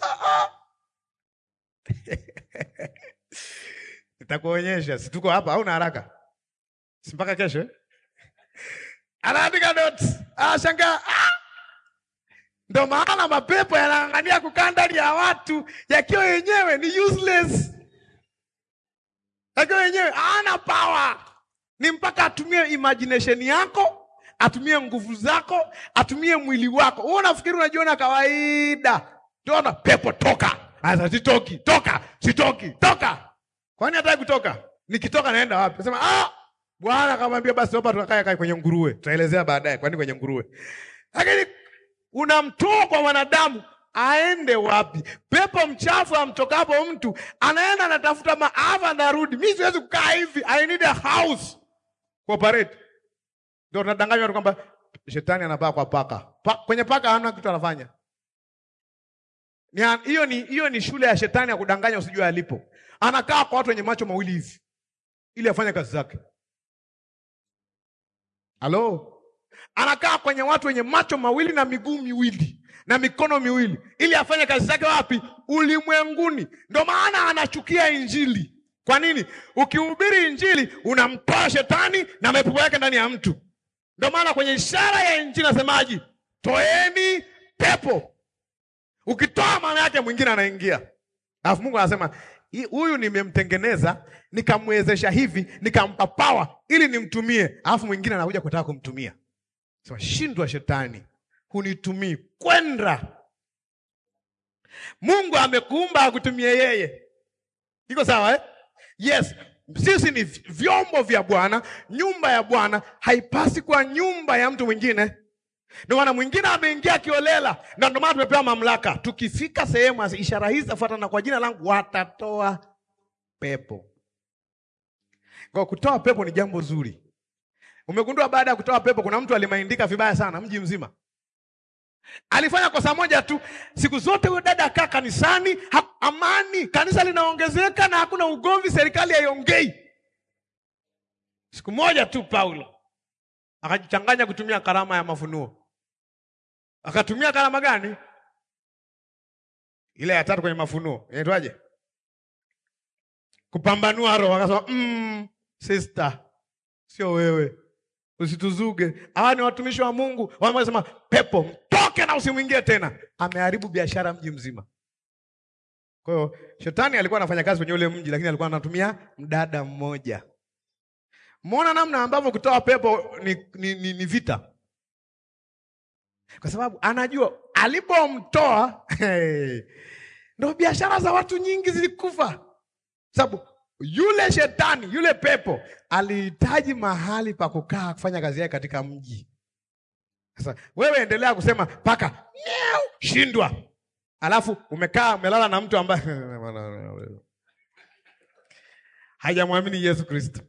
Nitakuonyesha, si tuko hapa au na haraka? Si mpaka kesho. Anaandika notes. Shangaa. Ndio maana mapepo yanang'ania kukaa ndani ya watu yakiwa yenyewe ni useless. Yakiwa yenyewe hana power. Ni mpaka atumie imagination yako, atumie nguvu zako, atumie mwili wako. Wewe unafikiri unajiona kawaida. Tuona pepo toka. Asa sitoki, toka, sitoki, toka. Kwani hataki kutoka? Nikitoka naenda wapi? Sema Bwana akamwambia basi hapa tukakae kwenye nguruwe. Tutaelezea baadaye kwani kwenye nguruwe. Lakini unamtoa kwa wanadamu aende wapi? Pepo mchafu amtokapo mtu anaenda anatafuta maafa na rudi. Mimi siwezi kukaa hivi. I need a house. Cooperate. Ndio tunadanganywa kwamba shetani anapaa kwa paka. Kwenye paka hana kitu anafanya. Hiyo ni shule ya shetani ya kudanganya usijue alipo. Anakaa kwa watu wenye macho mawili hivi ili afanye kazi zake. Halo? Anakaa kwenye watu wenye macho mawili na miguu miwili na mikono miwili ili afanye kazi zake wapi? Ulimwenguni. Ndio maana anachukia Injili. Kwa nini? Ukihubiri Injili unamtoa shetani na mapepo yake ndani ya mtu. Ndio maana kwenye ishara ya Injili nasemaje? Toeni pepo. Ukitoa maana yake mwingine anaingia. Alafu Mungu anasema huyu nimemtengeneza, nikamwezesha hivi, nikampa power ili nimtumie. Alafu mwingine anakuja kutaka kumtumia. Sema shindwa shetani, hunitumii kwenda. Mungu amekuumba akutumie yeye. Iko sawa eh? Yes, sisi ni vyombo vya Bwana, nyumba ya Bwana haipasi kwa nyumba ya mtu mwingine. Ndio maana mwingine ameingia kiolela, na ndio maana tumepewa mamlaka. Tukifika sehemu ishara hizi zafuatana kwa jina langu watatoa pepo. Kwa kutoa pepo ni jambo zuri. Umegundua baada ya kutoa pepo kuna mtu alimaindika vibaya sana mji mzima. Alifanya kosa moja tu. Siku zote huyo dada akaa kanisani, amani, kanisa linaongezeka na hakuna ugomvi, serikali haiongei. Siku moja tu Paulo akajichanganya kutumia karama ya mafunuo. Akatumia karama gani? Ile ya 3 kwenye mafunuo. Inaitwaje? Kupambanua roho. Akasema, sister, sio wewe. Usituzuge. Hawa ni watumishi wa Mungu. Wanasema pepo mtoke na usimwingie tena. Ameharibu biashara mji mzima. Kwa hiyo shetani alikuwa anafanya kazi kwenye ule mji, lakini alikuwa anatumia mdada mmoja. Muona namna ambavyo kutoa pepo ni vita. Kwa sababu anajua alipomtoa ndio biashara za watu nyingi zilikufa. Sababu yule shetani, yule pepo alihitaji mahali pa kukaa kufanya kazi yake katika mji. Sasa wewe endelea kusema paka shindwa. Alafu umekaa umelala na mtu ambaye hajamwamini Yesu Kristo.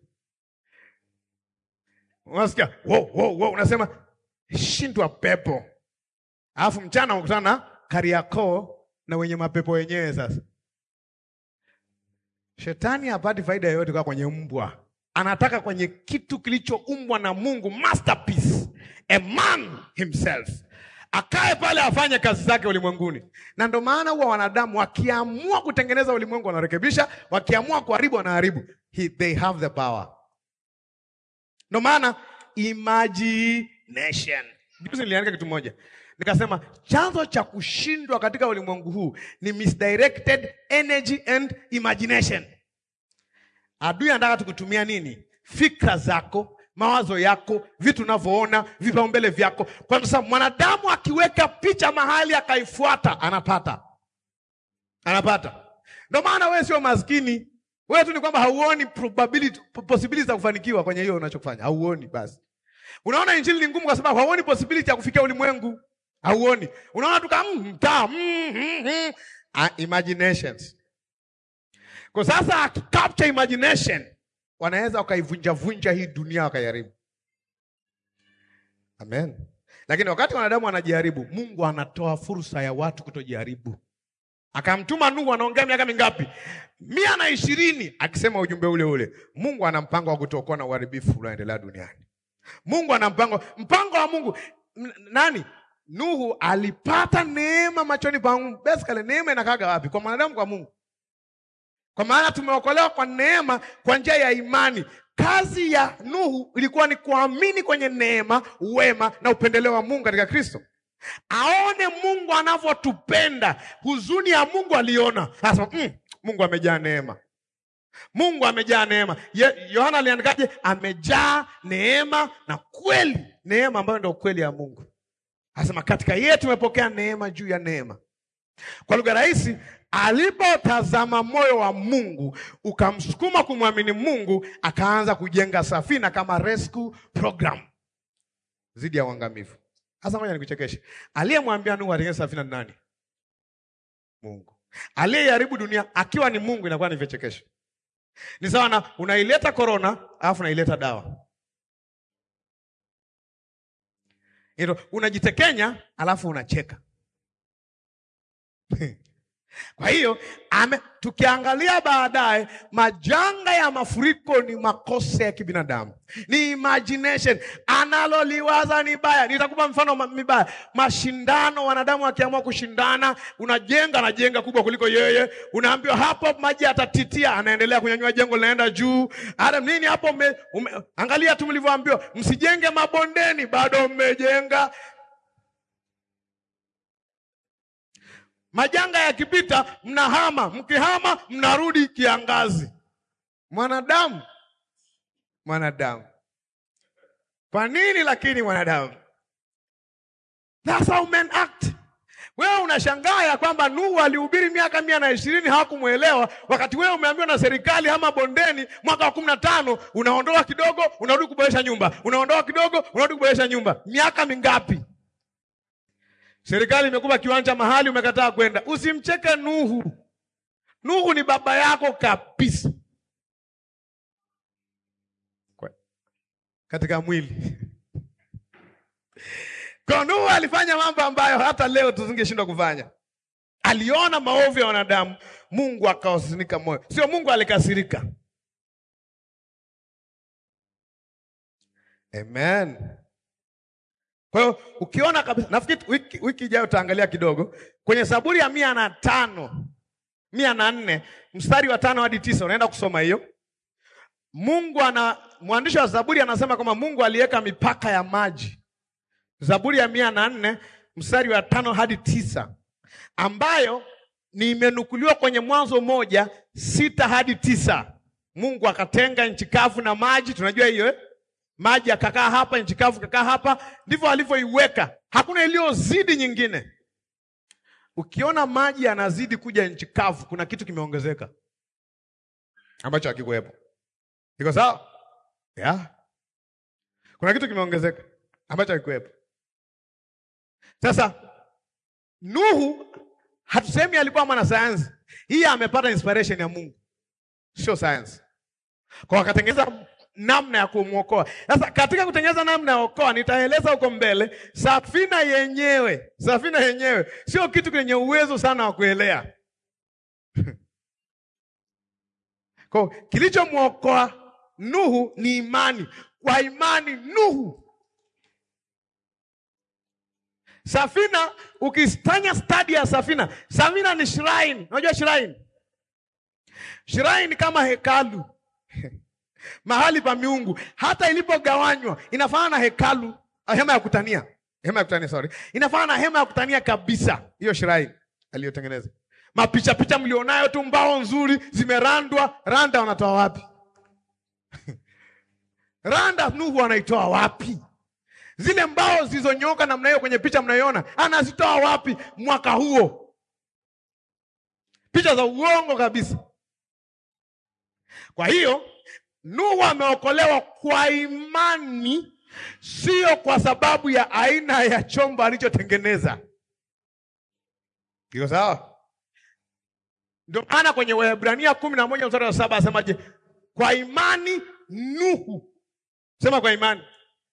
Unasikia? Wow, unasema shindwa pepo. Alafu mchana ukutana na Kariakoo na wenye mapepo wenyewe sasa. Shetani hapati faida yoyote kwa kwenye mbwa. Anataka kwenye kitu kilichoumbwa na Mungu, masterpiece, a man himself. Akae pale afanye kazi zake ulimwenguni. Na ndio maana huwa wanadamu wakiamua kutengeneza ulimwengu wanarekebisha, wakiamua kuharibu wanaharibu. They have the power. Ndio maana imagination. Juzi niliandika kitu moja. Nikasema chanzo cha kushindwa katika ulimwengu huu ni misdirected energy and imagination. Adui anataka tukutumia nini? Fikra zako, mawazo yako, vitu unavyoona, vipaumbele vyako. Kwa sababu mwanadamu akiweka picha mahali akaifuata, anapata. Ndio maana wewe sio maskini. Wewe tu ni kwamba hauoni possibility za kufanikiwa kwenye hiyo unachofanya. Hauoni basi. Unaona injili ni ngumu kwa sababu hauoni possibility ya kufikia ulimwengu. Hauoni. Unaona tu kama imaginations. Kwa sasa capture imagination, wanaweza wakaivunja hii dunia wakaiharibu. Amen. Lakini wakati wanadamu wanajiharibu, Mungu anatoa fursa ya watu kutojiharibu. Akamtuma Nuhu, anaongea miaka mingapi? 120 akisema ujumbe ule ule. Mungu ana mpango wa kutokoa na uharibifu unaoendelea duniani. Mungu ana mpango wa Mungu. Nani? Nuhu alipata neema machoni pa Mungu. Basically neema inakaga wapi? Kwa mwanadamu, kwa Mungu. Kwa maana tumeokolewa kwa neema kwa njia ya imani. Kazi ya Nuhu ilikuwa ni kuamini kwenye neema, wema na upendeleo wa Mungu katika Kristo. Aone Mungu anavyotupenda. Huzuni ya Mungu aliona. Sasa Mungu amejaa neema. Mungu amejaa neema. Yohana aliandikaje? Amejaa neema na kweli. Neema ambayo ndio kweli ya Mungu. Anasema katika yeye tumepokea neema juu ya neema. Kwa lugha rahisi, alipotazama moyo wa Mungu ukamsukuma kumwamini Mungu, akaanza kujenga safina kama rescue program zidi ya uangamivu. Sasa ngoja nikuchekeshe. Aliyemwambia Nuhu atengeze safina ni nani? Mungu. Aliyeharibu dunia akiwa ni Mungu, inakuwa ni vichekesho. Ni sawa na unaileta corona alafu unaileta dawa. Ndio unajitekenya alafu unacheka. Kwa hiyo tukiangalia baadaye, majanga ya mafuriko ni makosa ya kibinadamu. Ni imagination. Analoliwaza ni baya. Nitakupa mfano mibaya. Mashindano, wanadamu wakiamua kushindana, anajenga kubwa kuliko yeye. Unaambiwa hapo maji atatitia, anaendelea kunyanyua jengo linaenda juu. Adam nini hapo angalia tu mlivyoambiwa, msijenge mabondeni, bado mmejenga. Majanga yakipita mnahama, mkihama mnarudi kiangazi. Mwanadamu. Kwa nini lakini mwanadamu? That's how men act. Wewe unashangaa ya kwamba Nuhu alihubiri miaka 120 hawakumuelewa, wakati wewe umeambiwa na serikali hama bondeni mwaka wa 15, unaondoa kidogo, unarudi kuboresha nyumba. Unaondoa kidogo, unarudi kuboresha nyumba. Miaka mingapi? Serikali imekupa kiwanja mahali umekataa kwenda. Usimcheke Nuhu. Nuhu ni baba yako kabisa. Katika mwili. Kwa Nuhu alifanya mambo ambayo hata leo tusingeshindwa kufanya. Aliona maovu ya wanadamu, Mungu akawasinika moyo. Sio Mungu alikasirika. Amen. Kwa hiyo ukiona kabisa, nafikiri wiki ijayo utaangalia kidogo kwenye Zaburi ya 104 mstari wa 5 hadi 9, unaenda kusoma hiyo. Mwandishi wa Zaburi anasema kama Mungu aliweka mipaka ya maji. Zaburi ya 104 mstari wa 5 hadi 9, ambayo ni imenukuliwa kwenye Mwanzo 1:6 hadi 9. Mungu akatenga nchi kavu na maji, tunajua hiyo maji akakaa hapa, nchi kavu kakaa hapa, ndivyo alivyoiweka. Hakuna iliyozidi nyingine. Ukiona maji yanazidi kuja nchi kavu, kuna kitu kimeongezeka ambacho hakikuwepo. Iko sawa? Kuna kitu kimeongezeka ambacho hakikuwepo. Sasa Nuhu hatusemi alikuwa mwanasayansi. Hii amepata inspiration ya Mungu. Sio science. Kwa akatengeneza namna ya kumuokoa. Sasa katika kutengeneza namna ya kuokoa, nitaeleza huko mbele, safina yenyewe sio kitu kwenye uwezo sana wa kuelea. Kwa kilichomuokoa Nuhu ni imani. Kwa imani Nuhu. Safina, ukistanya study ya safina ni shrine. Unajua shrine? Shrine kama hekalu. Mahali pa miungu. Hata ilipogawanywa inafanana na hekalu, hema ya kutania. Inafanana na hema ya kutania kabisa. Hiyo shrine aliyotengeneza. Mapicha mlionayo tu, mbao nzuri zimerandwa. Randa wanatoa wapi? Randa Nuhu anaitoa wapi? Zile mbao zilizonyoka namna hiyo kwenye picha mnaiona, anazitoa wapi mwaka huo? Picha za uongo kabisa. Kwa hiyo Nuhu ameokolewa kwa imani, sio kwa sababu ya aina ya chombo alichotengeneza. Iko sawa? Ndio maana kwenye Waebrania 11 mstari wa 7 asemaje? Kwa imani Nuhu. Sema kwa imani.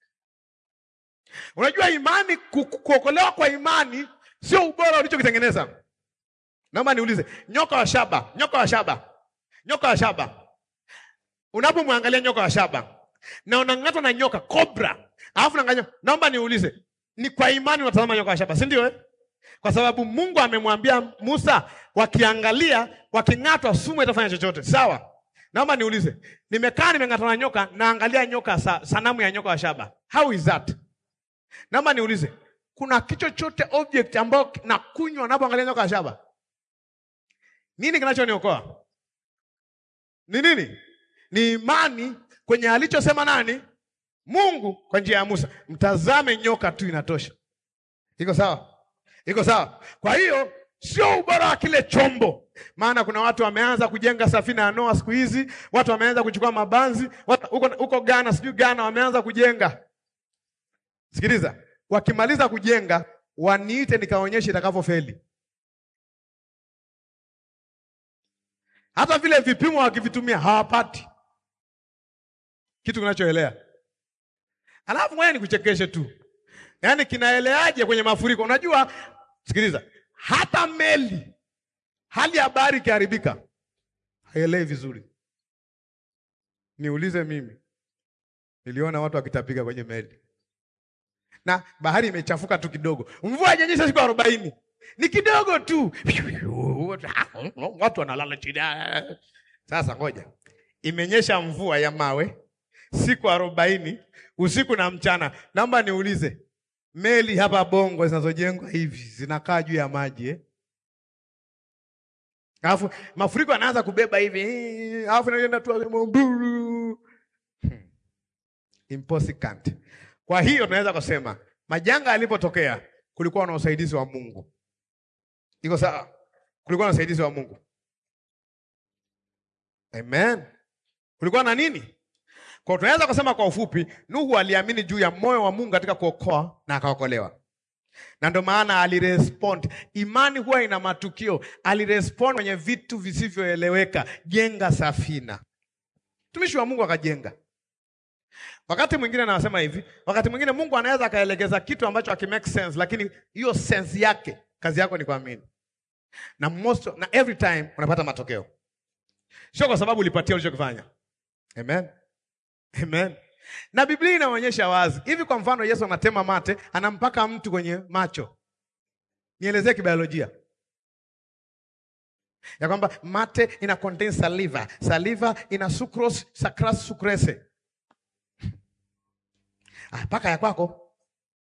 Unajua imani, kuokolewa kwa imani sio ubora ulichokitengeneza. Naomba niulize, nyoka wa shaba Nyoka wa shaba. Unapomwangalia nyoka wa shaba na unang'atwa na nyoka cobra, alafu unanganya, naomba niulize, ni kwa imani unatazama nyoka wa shaba, si ndio? Kwa sababu Mungu amemwambia Musa, wakiangalia, waking'atwa sumu itafanya chochote. Sawa? Naomba niulize, nimeng'atwa na nyoka, naangalia nyoka sanamu ya nyoka wa shaba. How is that? Naomba niulize, kuna kicho chote object ambao nakunywa napoangalia nyoka wa shaba? Nini kinachoniokoa? Ni nini? Ni imani kwenye alichosema nani? Mungu kwa njia ya Musa. Mtazame nyoka tu inatosha. Iko sawa? Iko sawa? Kwa hiyo sio ubora wa kile chombo. Maana kuna watu wameanza kujenga safina ya Noa siku hizi, watu wameanza kuchukua mabanzi, huko Ghana, sijui Ghana wameanza kujenga. Sikiliza, wakimaliza kujenga, waniite nikaonyeshe itakavyofeli. Hata vile vipimo wakivitumia hawapati kitu kinachoelea. Alafu ngoja nikuchekeshe tu. Yaani kinaeleaje kwenye mafuriko? Unajua, sikiliza, hata meli hali ya bahari ikiharibika haielewi vizuri. Niulize mimi. Niliona watu wakitapika kwenye meli. Na bahari imechafuka tu kidogo. Mvua haijanyesha siku 40. Ni kidogo tu. Watu wanalala chini. Sasa ngoja. Imenyesha mvua ya mawe siku 40 usiku na mchana. Naomba niulize, meli hapa Bongo zinazojengwa hivi zinakaa juu ya maji Alafu mafuriko yanaanza kubeba hivi. Alafu inaenda tu impossible. Kwa hiyo tunaweza kusema majanga yalipotokea kulikuwa na usaidizi wa Mungu. Iko sawa? Kulikuwa na usaidizi wa Mungu. Amen. Kulikuwa na nini? Kwa tunaweza kusema kwa ufupi, Nuhu aliamini juu ya moyo wa Mungu katika kuokoa na akaokolewa. Na ndio maana alirespond. Imani huwa ina matukio. Alirespond kwenye vitu visivyoeleweka. Jenga safina. Mtumishi wa Mungu akajenga. Wakati mwingine anasema hivi, wakati mwingine Mungu anaweza akaelekeza kitu ambacho hakimake sense, lakini hiyo sense yake, kazi yako ni kuamini. Na every time unapata matokeo. Sio kwa sababu ulipatia ulichokifanya. Amen. Amen. Na Biblia inaonyesha wazi. Hivi kwa mfano Yesu anatema mate, anampaka mtu kwenye macho. Nielezee kibiolojia. Ya kwamba mate ina contain saliva. Saliva ina sucrose, sucrase. Paka ya kwako.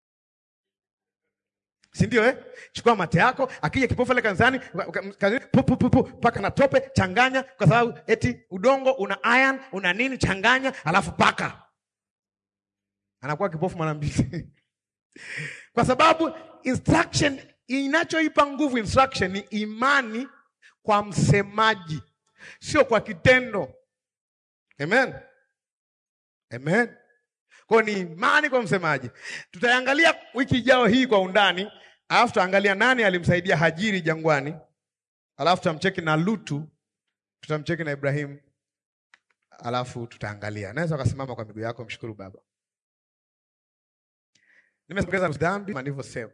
Si ndio Chukua mate yako, akija kipofu ile kanisani, paka na tope, changanya kwa sababu eti udongo una iron, una nini, changanya, alafu paka. Anakuwa kipofu mara mbili. Kwa sababu instruction inachoipa nguvu instruction ni imani kwa msemaji, sio kwa kitendo. Amen. Amen. Kwa ni imani kwa msemaji. Tutaangalia wiki ijayo hii kwa undani, alafu tutaangalia nani alimsaidia Hajiri jangwani. Alafu tutamcheki na Lutu, tutamcheki na Ibrahim. Alafu tutaangalia. Naweza kusimama kwa miguu yako, mshukuru Baba. Nimesogeza dhambi nilivyosema.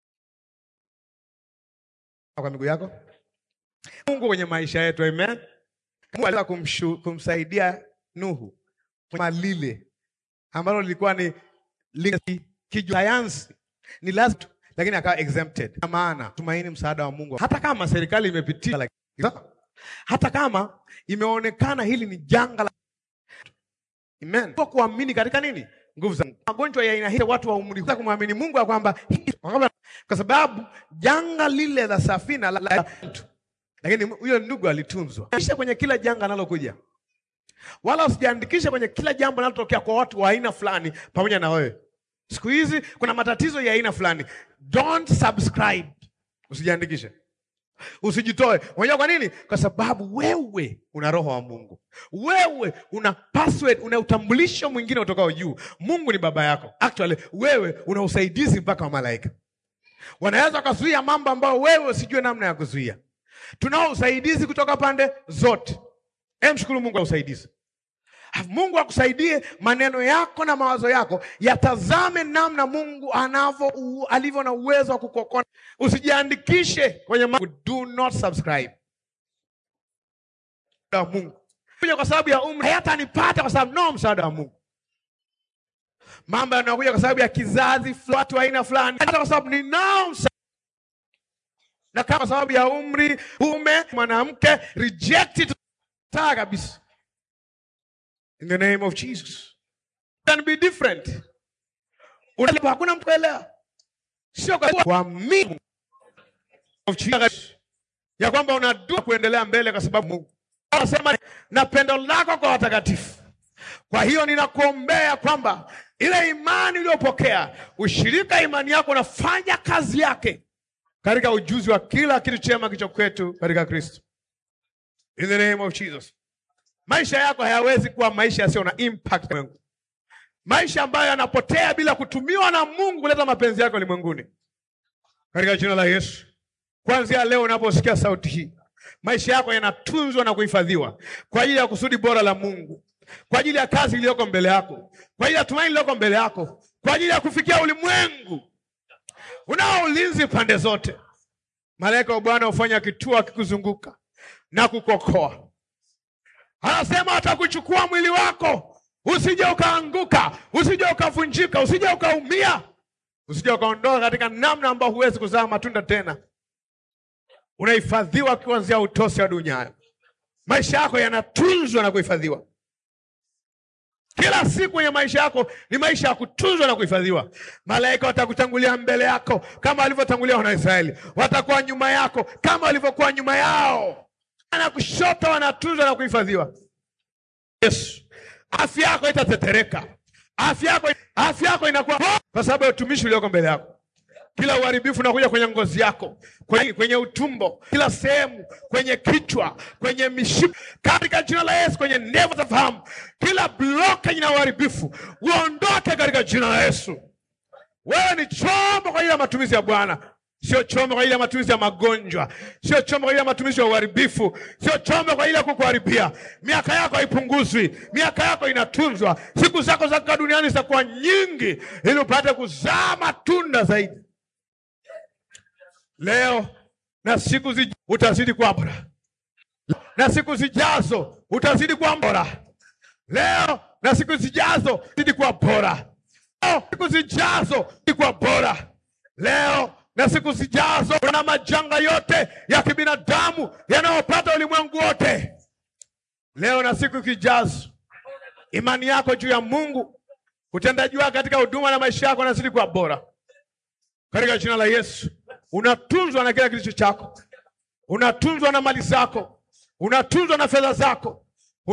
Kwa miguu yako. Mungu kwenye maisha yetu, amen. Mungu aliweza kumsaidia Nuhu kwa lile ambalo lilikuwa ni kisayansi, ni lazima, lakini akawa exempted. Maana tumaini msaada wa Mungu. Hata kama serikali imepitia, hata kama imeonekana hili ni janga la amen. Kwa kuamini katika nini? Nguvu za Mungu. Magonjwa ya aina hii watu wa umri kwa kumwamini Mungu ya kwamba kwa sababu janga lile la safina la mtu. Lakini huyo ndugu alitunzwa. Kisha kwenye kila janga analokuja. Wala usijiandikishe kwenye kila jambo linalotokea kwa watu wa aina fulani pamoja na wewe. Siku hizi kuna matatizo ya aina fulani. Don't subscribe. Usijiandikishe. Usijitoe. Unajua kwa nini? Kwa sababu wewe una roho wa Mungu. Wewe una password, una utambulisho mwingine utokao juu. Mungu ni baba yako. Actually wewe una usaidizi mpaka wa malaika. Wanaweza kuzuia mambo ambayo wewe usijue namna ya kuzuia. Tunao usaidizi kutoka pande zote. Mshukuru Mungu kwa usaidizi. Mungu akusaidie maneno yako na mawazo yako yatazame namna Mungu alivyo na uwezo wa kukuokoa. Usijiandikishe kwenye Mungu. Do not subscribe. Mungu kwa sababu ya umri hayatanipata kwa sababu no msaada wa Mungu. Mambo yanakuja kwa sababu ya kizazi, watu aina fulani, hata kwa sababu ninao msaada. Na kama sababu ya umri, mwanamke, reject it kabisa. In the name of Jesus. Can be different. Unalipa hakuna mkuelewa. Sio kwa mimi of Jesus. Ya kwamba unadua kuendelea mbele kwa sababu Mungu anasema na pendo lako kwa watakatifu. Kwa hiyo ninakuombea kwamba ile imani uliyopokea, ushirika imani yako unafanya kazi yake katika ujuzi wa kila kitu chema kicho kwetu katika Kristo. In the name of Jesus. Maisha yako hayawezi kuwa maisha yasiyo na impact Mungu. Maisha ambayo yanapotea bila kutumiwa na Mungu kuleta mapenzi yake ulimwenguni. Katika jina la Yesu. Kuanzia leo unaposikia sauti hii, maisha yako yanatunzwa na kuhifadhiwa kwa ajili ya kusudi bora la Mungu, kwa ajili ya kazi iliyoko mbele yako, kwa ajili ya tumaini lililoko mbele yako, kwa ajili ya kufikia ulimwengu. Unao ulinzi pande zote. Malaika wa Bwana hufanya kituo kikuzunguka na kukokoa. Anasema atakuchukua mwili wako, usije ukaanguka, usije ukavunjika, usije ukaumia, usije ukaondoka katika namna ambayo huwezi kuzaa matunda tena. Unahifadhiwa kuanzia utosi wa dunia. Maisha yako yanatunzwa na kuhifadhiwa. Kila siku kwenye maisha yako ni maisha ya kutunzwa na kuhifadhiwa. Malaika watakutangulia mbele yako kama walivyotangulia wana Israeli. Watakuwa nyuma yako kama walivyokuwa nyuma yao. Na kushoto wanatunzwa na kuhifadhiwa. Yesu, afya yako itatetereka. Afya yako inakuwa kwa sababu ya utumishi ulioko mbele yako. Kila uharibifu unakuja kwenye ngozi yako, kwenye utumbo, kila sehemu, kwenye kichwa, kwenye mishipa, katika jina la Yesu, kwenye neva za fahamu. Kila blockage na uharibifu uondoke katika jina la Yesu. Wewe ni chombo kwa ajili ya matumizi ya Bwana. Sio chombo kwa ajili ya matumizi ya magonjwa, sio chombo kwa ajili ya matumizi ya uharibifu, sio chombo kwa ajili ya kukuharibia. Miaka yako haipunguzwi, miaka yako inatunzwa. Siku zako za duniani zitakuwa nyingi ili upate kuzaa matunda zaidi. Leo na siku zijazo utazidi kuwa bora. Na siku zijazo utazidi kuwa bora. Leo na siku zijazo utazidi kuwa bora. Leo siku zijazo utazidi kuwa bora. Leo na siku zijazo na majanga yote ya kibinadamu yanayopata ulimwengu wote. Leo na siku zijazo imani yako juu ya Mungu, utendaji wako katika huduma na maisha yako yanazidi kuwa bora. Katika jina la Yesu. Unatunzwa na kila kitu chako. Unatunzwa na mali zako. Unatunzwa na fedha zako.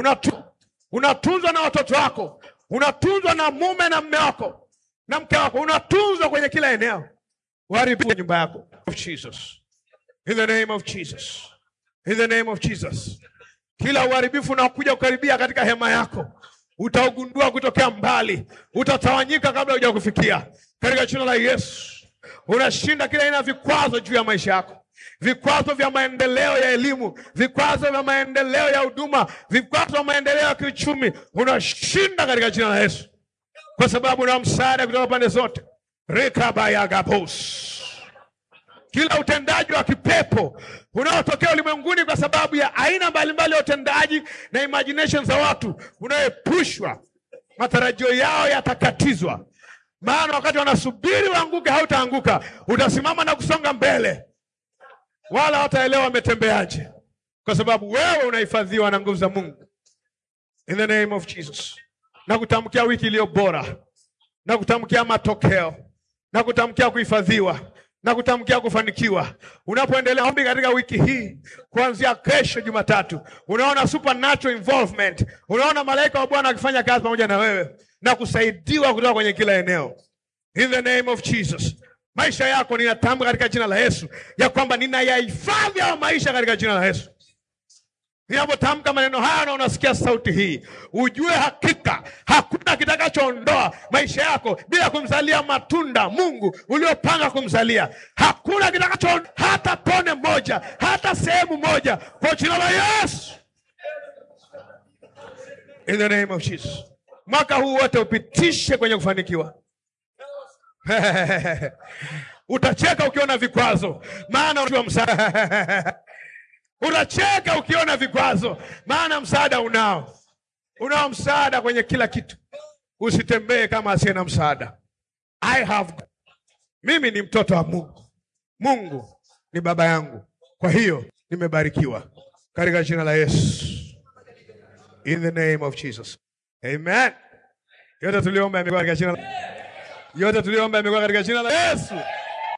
Unatunzwa na watoto wako. Unatunzwa na mume na mume wako na mke wako. Unatunzwa kwenye kila eneo. Uharibu nyumba yako. Of Jesus. In the name of Jesus. In the name of Jesus. Kila uharibifu unakuja kukaribia katika hema yako, utaugundua kutokea mbali. Utatawanyika kabla hujakufikia. Katika jina la Yesu. Unashinda kila aina ya vikwazo juu ya maisha yako. Vikwazo vya maendeleo ya elimu, vikwazo vya maendeleo ya huduma, vikwazo vya maendeleo ya kiuchumi. Unashinda katika jina la Yesu. Kwa sababu una msaada kutoka pande zote. Rekabayagabos. Kila utendaji wa kipepo unaotokea ulimwenguni kwa sababu ya aina mbalimbali ya utendaji na imagination za watu, unaepushwa. Matarajio yao yatakatizwa. Maana wakati wanasubiri waanguke, hautaanguka. Utasimama na kusonga mbele. Wala hataelewa wametembeaje. Kwa sababu wewe unahifadhiwa na nguvu za Mungu. In the name of Jesus. Na kutamkia wiki iliyo bora. Na kutamkia matokeo. Na kutamkia kuhifadhiwa. Na kutamkia kufanikiwa. Unapoendelea ombi katika wiki hii, kuanzia kesho Jumatatu, unaona supernatural involvement. Unaona malaika wa Bwana akifanya kazi pamoja na wewe na kusaidiwa kutoka kwenye kila eneo. In the name of Jesus. Maisha yako ninatamka katika jina la Yesu ya kwamba ninayahifadhi ya maisha katika jina la Yesu. Ninapotamka maneno haya na unasikia sauti hii, ujue hakika hakuna kitakachoondoa maisha yako bila kumzalia matunda Mungu uliopanga kumzalia. Hakuna kitakachoondoa hata tone moja, hata sehemu moja, kwa jina la Yesu. In the name of Jesus. Mwaka huu wote upitishe kwenye kufanikiwa. Utacheka ukiona vikwazo, maana unajua msaada. Utacheka ukiona vikwazo, maana msaada unao. Unao msaada kwenye kila kitu. Usitembee kama asiye na msaada. Mimi ni mtoto wa Mungu. Mungu ni baba yangu. Kwa hiyo nimebarikiwa katika jina la Yesu. In the name of Jesus. Amen. Yote tuliomba yamekuwa katika jina la Yesu.